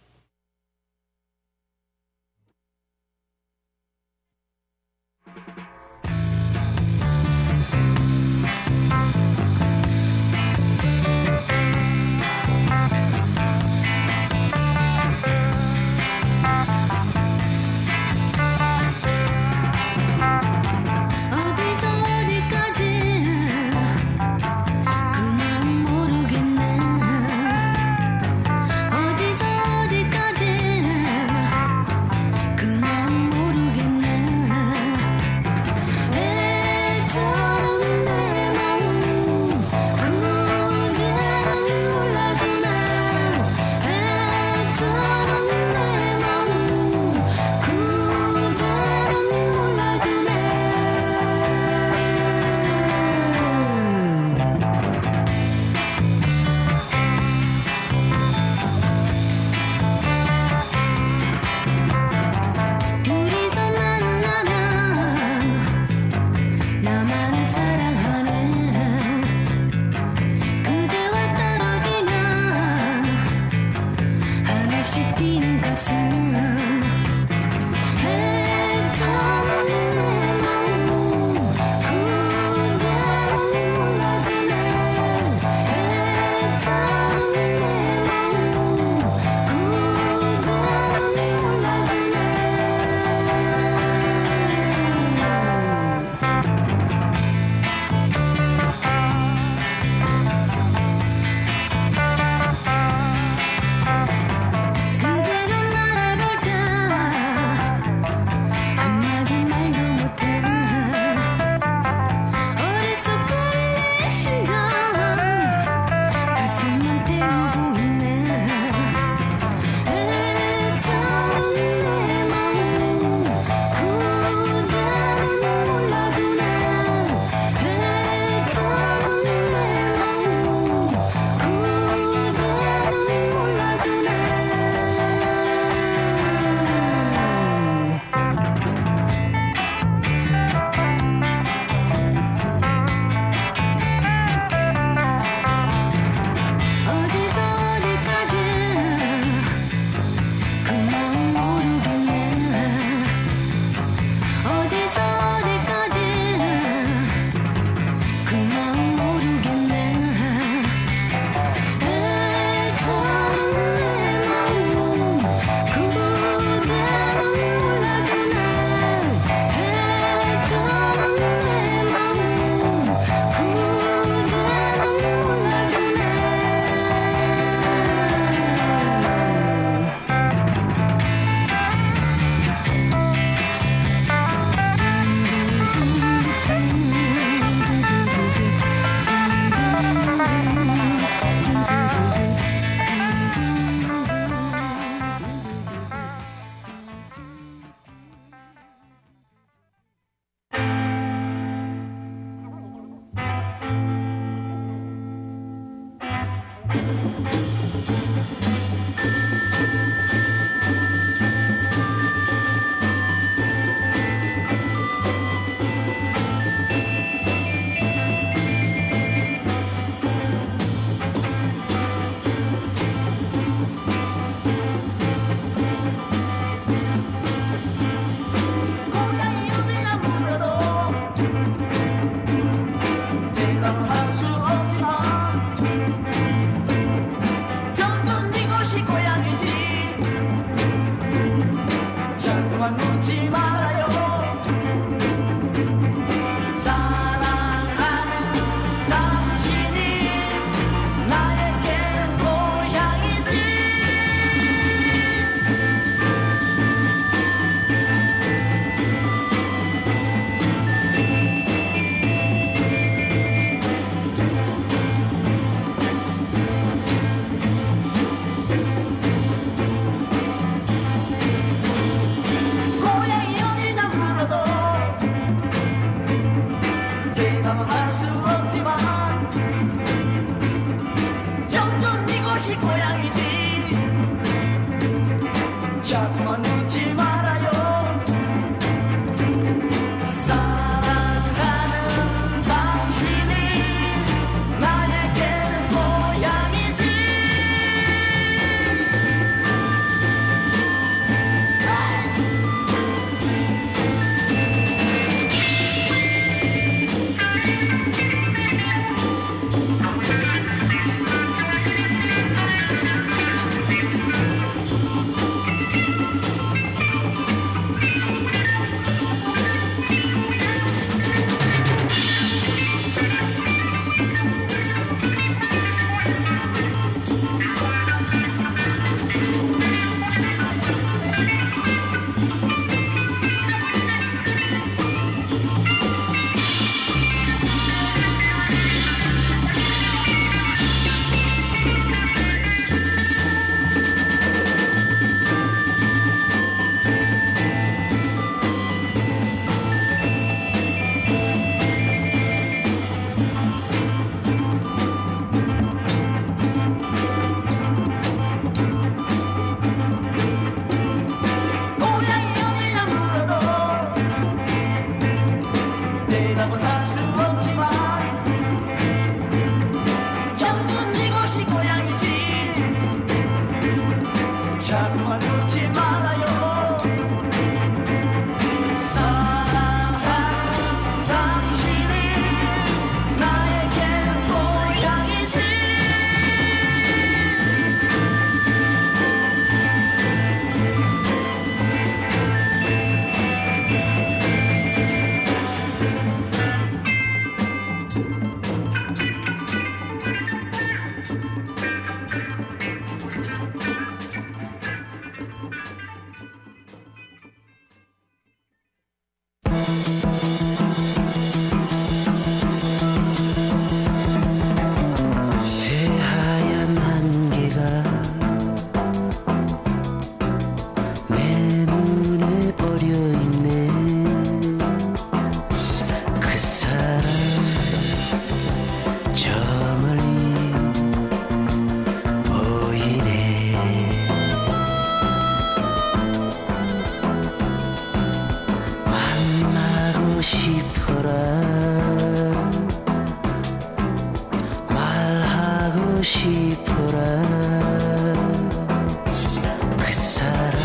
어디서 어디까지 싶어라 그 사람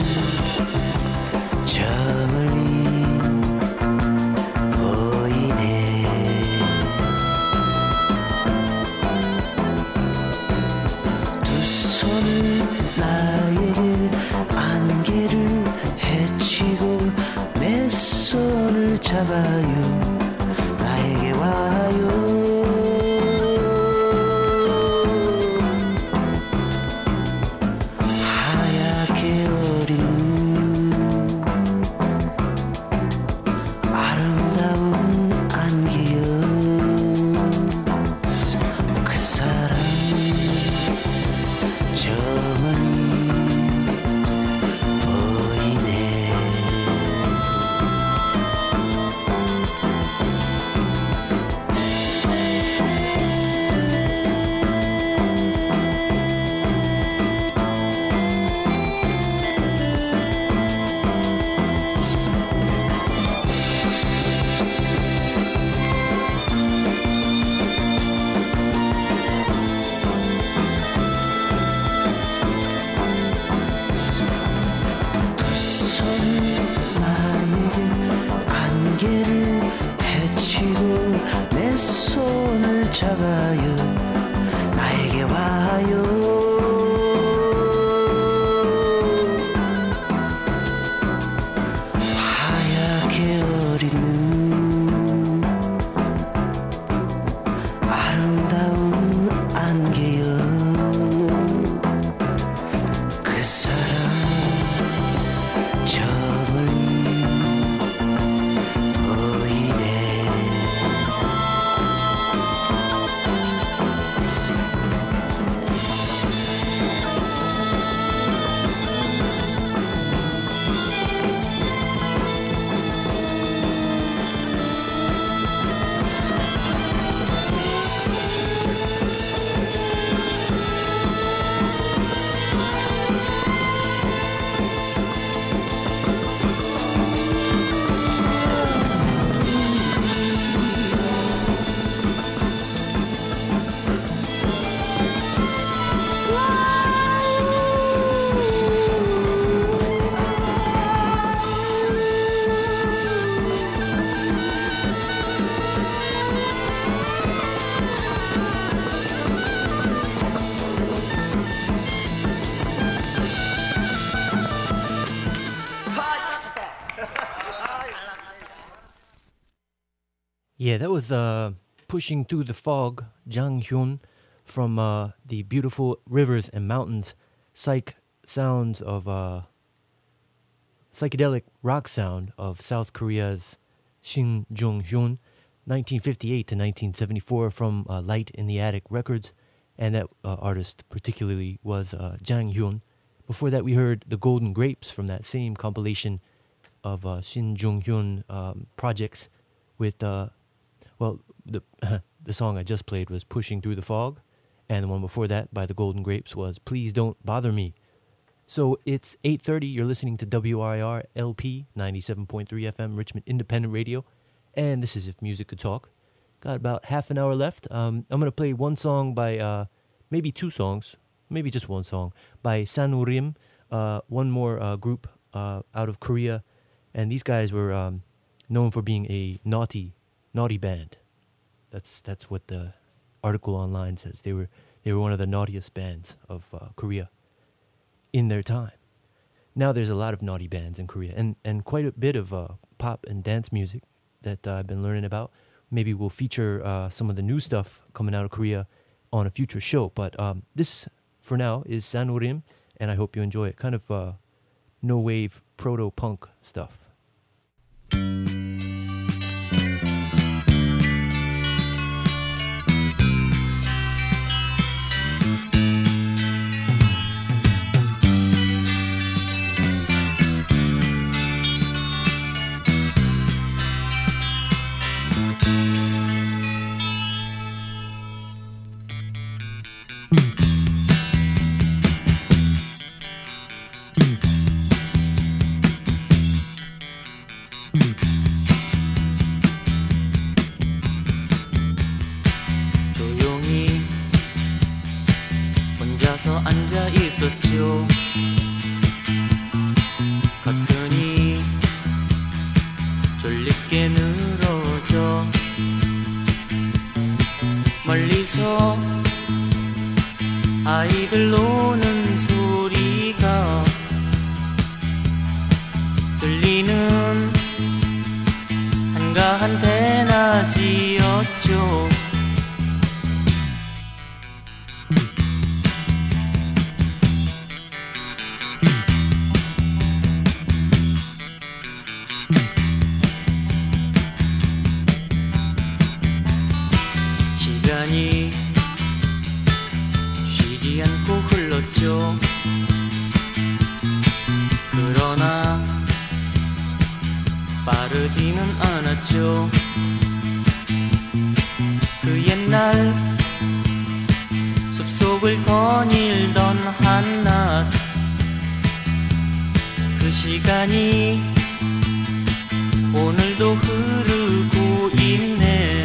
저 멀리 보이네 두 손을 나에게 안개를 헤치고 내 손을 잡아요 나에게 와요 잡아요 나에게 와요 하얗게 어린 눈 아름다운 안개요 그 사람 저 멀리 보이네 Yeah, that was Pushing Through the Fog, Jang Hyun, from the beautiful Rivers and Mountains sounds of psychedelic rock sound of South Korea's Shin Jong-hyun, 1958 to 1974 from Light in the Attic Records, and that artist particularly was Jang Hyun. Before that, we heard The Golden Grapes from that same compilation of Shin Jong-hyun projects with the song I just played was Pushing Through the Fog, and the one before that by the Golden Grapes was Please Don't Bother Me. So it's 8:30, you're listening to WIR LP 97.3 FM Richmond Independent Radio, and this is If Music Could Talk. Got about half an hour left. I'm going to play one song by, maybe two songs, maybe just one song, by Sanurim, one more group out of Korea, and these guys were known for being a naughty band. That's what the article online says. They were one of the naughtiest bands of Korea in their time. Now there's a lot of naughty bands in Korea, and quite a bit of pop and dance music that I've been learning about. Maybe we'll feature some of the new stuff coming out of Korea on a future show. But this, for now, is Sanurim, and I hope you enjoy it. Kind of no-wave proto-punk stuff. 가서 앉아 있었죠. 커튼이 졸립게 늘어져 멀리서 아이들 노는 소리가 들리는 한가한 대낮이었죠. 시간이 쉬지 않고 흘렀죠. 그러나 빠르지는 않았죠. 그 옛날 숲속을 거닐던 한낮, 그 시간이 오늘도 흐르고 있네.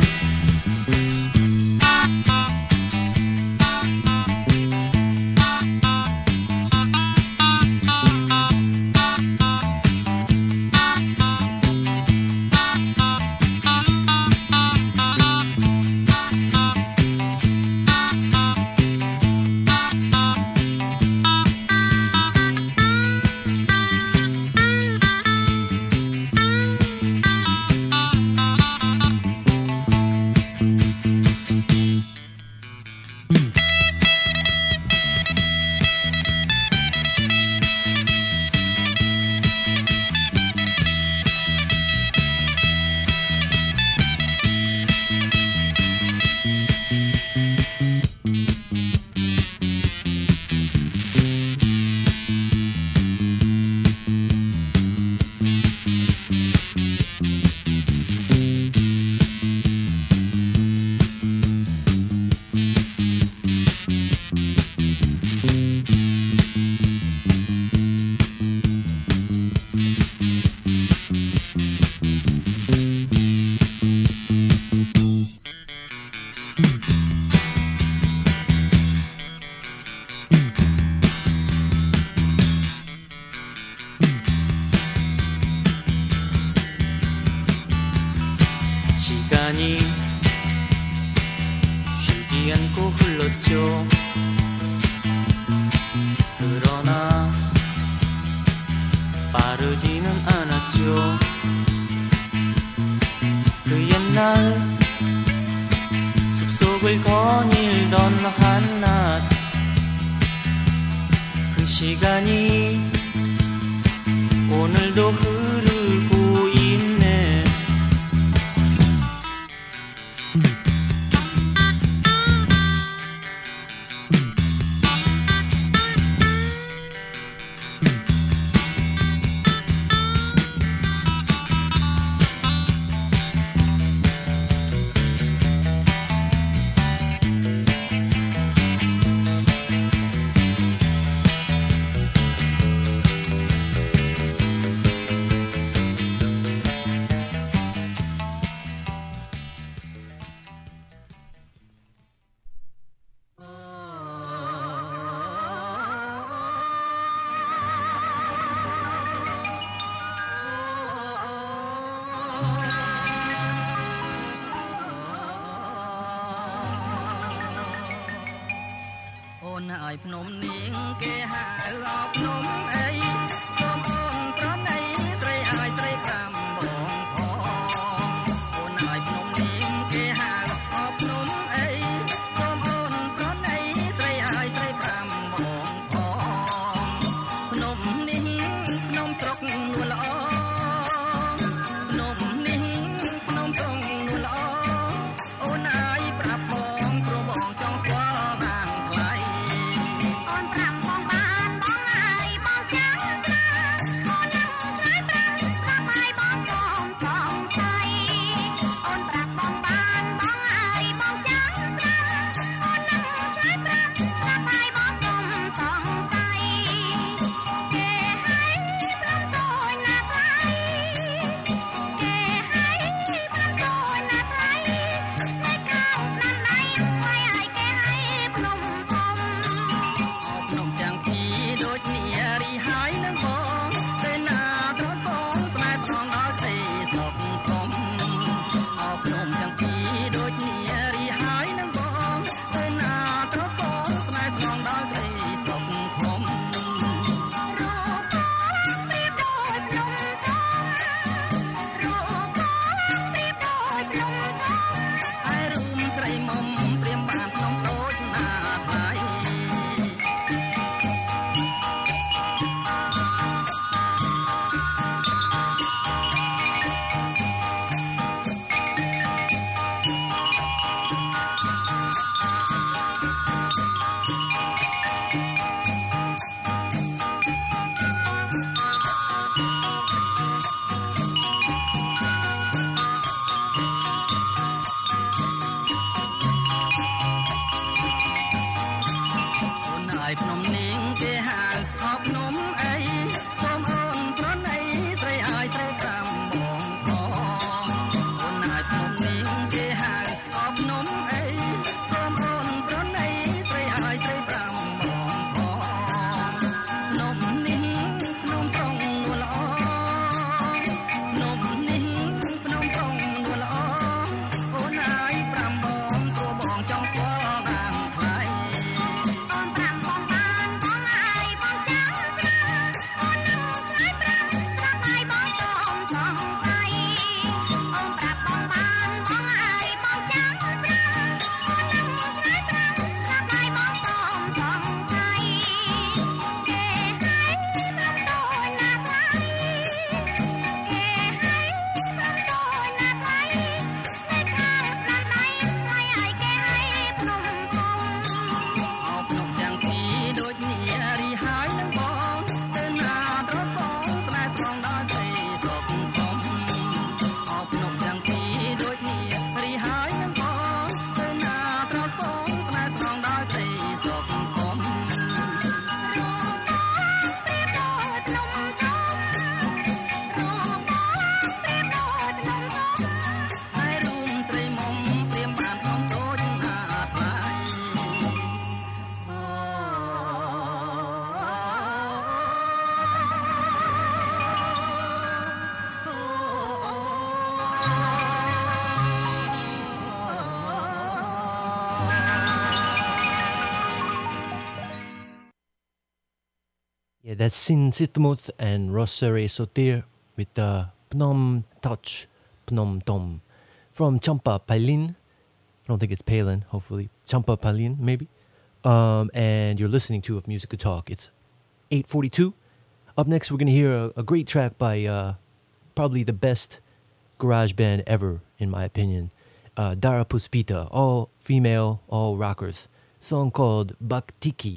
시간이 쉬지 않고 흘렀죠. 그러나 빠르지는 않았죠. 그 옛날 숲속을 거닐던 한낮, 그 시간이 오늘도 흐르고 있네. Yeah, that's Sin Sitmuth and Rossere Sotir with Phnom Touch, Phnom Tom from Champa Palin. I don't think it's Palin, hopefully. Champa Palin, maybe. And you're listening to If Music Could Talk. It's 8:42. Up next, we're going to hear a great track by probably the best garage band ever, in my opinion. Dara Puspita, all female, all rockers. Song called Baktiki.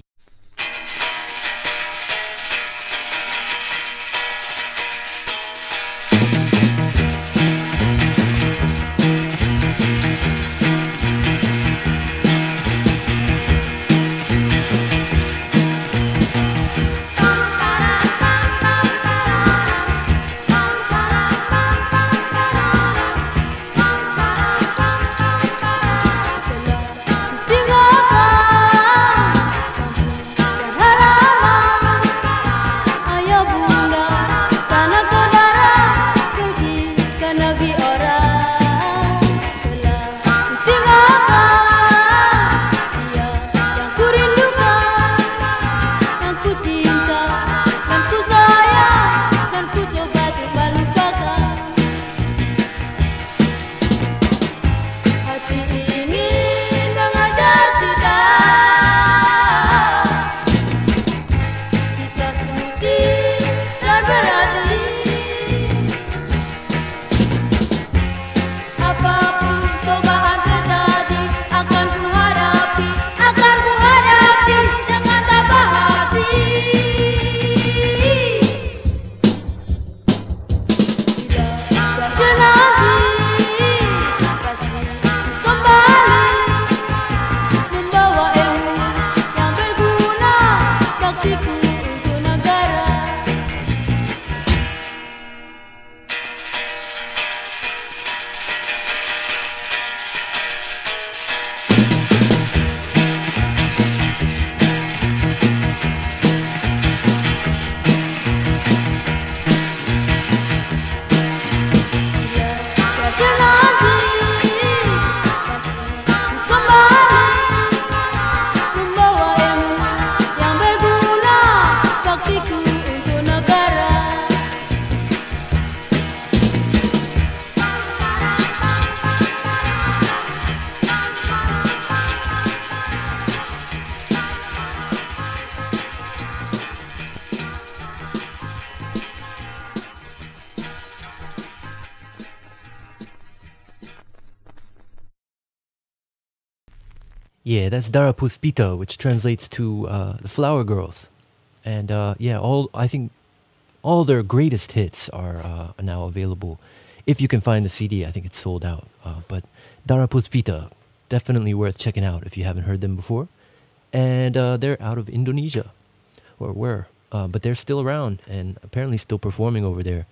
Yeah, that's Dara Puspita, which translates to the Flower Girls. And yeah, I think all their greatest hits are now available. If you can find the CD, I think it's sold out. But Dara Puspita, definitely worth checking out if you haven't heard them before. And they're out of Indonesia, or were. But they're still around and apparently still performing over there.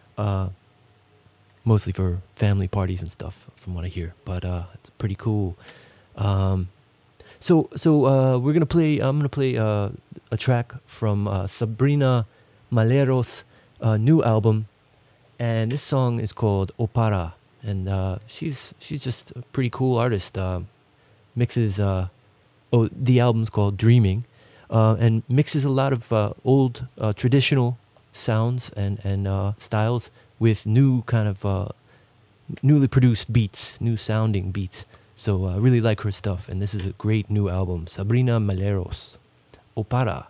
Mostly for family parties and stuff, from what I hear. But it's pretty cool. So we're gonna play. I'm gonna play a track from Sabrina Malero's new album, and this song is called Opara, and she's just a pretty cool artist. Mixes the album's called Dreaming, and mixes a lot of old traditional sounds and styles with new kind of newly produced beats, new sounding beats. So I really like her stuff, and this is a great new album, Sabrina Maleros, Opara.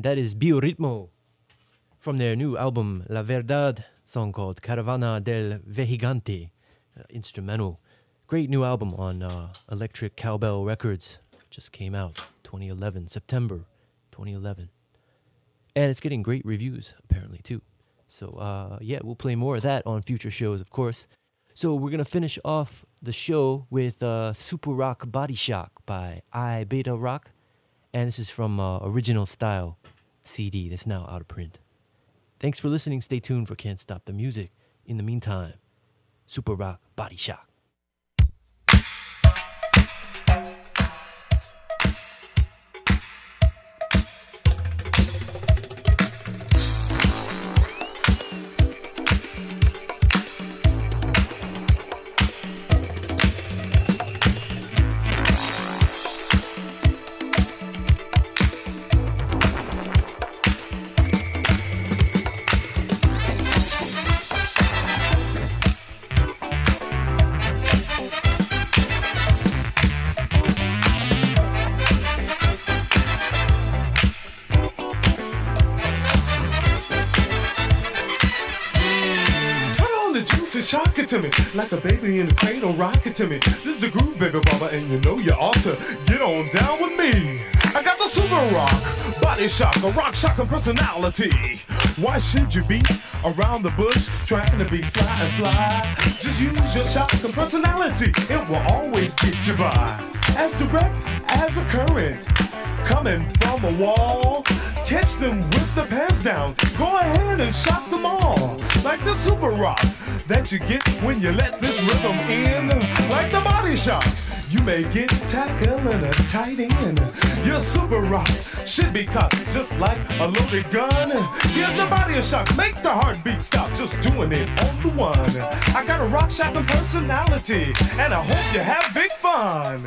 that is Bioritmo from their new album La Verdad, song called Caravana del Vejigante, instrumental. Great new album on Electric Cowbell Records. Just came out 2011, September 2011. And it's getting great reviews, apparently, too. So, yeah, we'll play more of that on future shows, of course. So we're going to finish off the show with Super Rock Body Shock by I Beta Rock. And this is from Original Style CD that's now out of print. Thanks for listening. Stay tuned for Can't Stop the Music. In the meantime, Super Rock Body Shock. Shock it to me, like a baby in the cradle, rock it to me. This is the groove, baby mama, and you know you ought to get on down with me. I got the Super Rock Body Shock, a rock shocking personality. Why should you be around the bush trying to be sly and fly? Just use your shocking personality, it will always get you by. As direct as a current coming from a wall, catch them with the pants down. Go ahead and shock them all. Like the Super Rock that you get when you let this rhythm in. Like the Body Shock, you may get tackled in a tight end. Your Super Rock should be caught just like a loaded gun. Give the body a shock, make the heartbeat stop just doing it on the one. I got a rock shocking personality, and I hope you have big fun.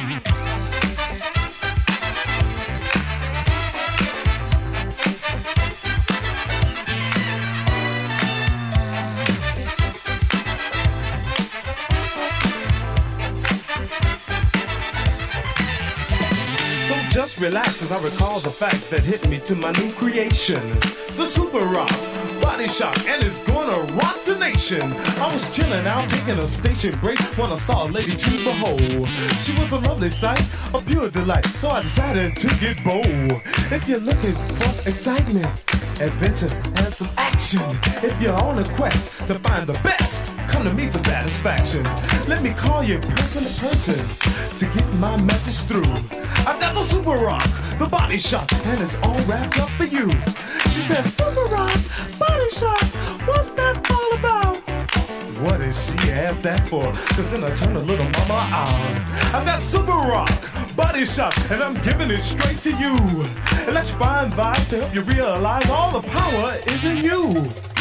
Just relax as I recall the facts that hit me to my new creation, the Super Rock Body Shock, and it's gonna rock the nation. I was chilling out, taking a station break when I saw a lady to behold. She was a lovely sight, a pure delight, so I decided to get bold. If you're looking for excitement, adventure, and some action, if you're on a quest to find the best, come to me for satisfaction. Let me call you person to person to get my message through. I've got the Super Rock, the Body Shock, and it's all wrapped up for you. She said, Super Rock, Body Shock, what's that all about? What is she asked that for? Cause then I turn a little mama on. I've got Super Rock, Body Shock, and I'm giving it straight to you. Electrifying vibes to help you realize all the power is in you.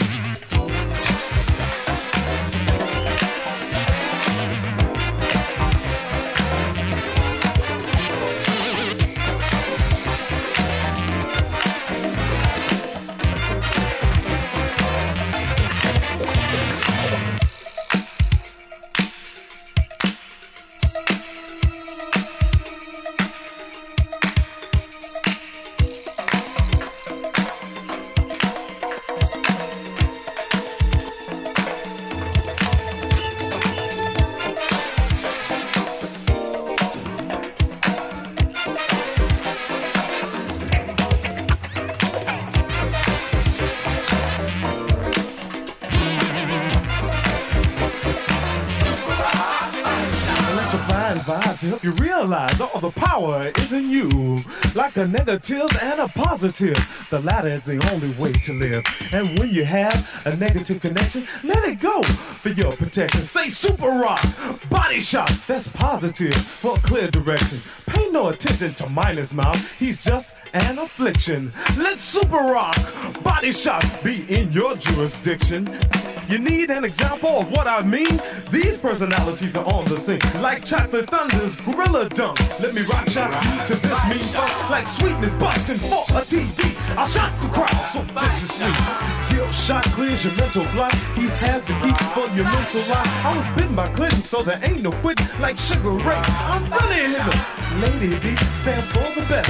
To help you realize all the power is in you. Like a negative and a positive, the latter is the only way to live. And when you have a negative connection, let it go for your protection. Say Super Rock Body Shock, that's positive for a clear direction. Pay no attention to minus mouth, he's just an affliction. Let Super Rock Body Shock be in your jurisdiction. You need an example of what I mean? These personalities are on the scene, like Chocolate Thunder's Gorilla Dunk. Let me rock shock you to this mean funk, like sweetness busting for a TD. I'll shock the crowd so viciously. Guilt shot clears your mental block. He has the key for your mental lock. I was bitten by Clinton, so there ain't no quitting. Like Sugar Ray, I'm really hitting. Lady B stands for the best.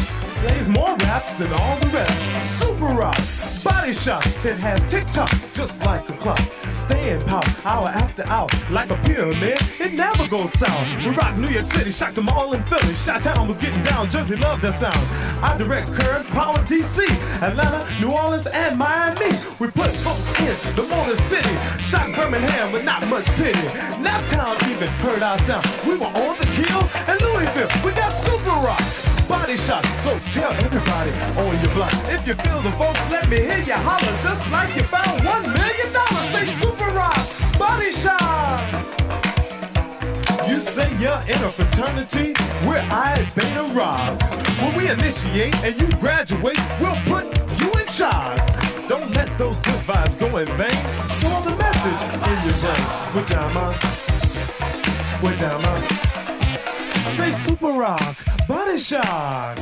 plays more raps than all the rest. Super Rock, Body Shop, it has tick-tock, just like a clock. Staying pop, hour after hour, like a pyramid, it never goes south. We rock New York City, shocked them all in Philly. Chi-Town was getting down, Jersey loved that sound. I direct Current, Power DC, Atlanta, New Orleans, and Miami. We put folks in the Motor City, shocked Birmingham with not much pity. Naptown even heard our sound. We were on the kill, and Louisville, we got Super Rock. Body Shop, so tell everybody on your block. If you feel the folks, let me hear you holler, just like you found $1 million. Say Super Rock, Body Shop. You say you're in a fraternity, we're I Beta Rob. When we initiate and you graduate, we'll put you in charge. Don't let those good vibes go in vain. Store the message in your brain. We're down, say Super Rock, Body Shop.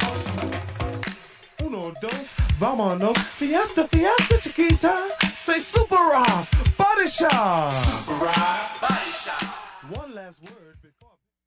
Uno, dos, vámonos. Fiesta, fiesta, chiquita. Say Super Rock, Body Shop. Super Rock, Body Shop. One last word before...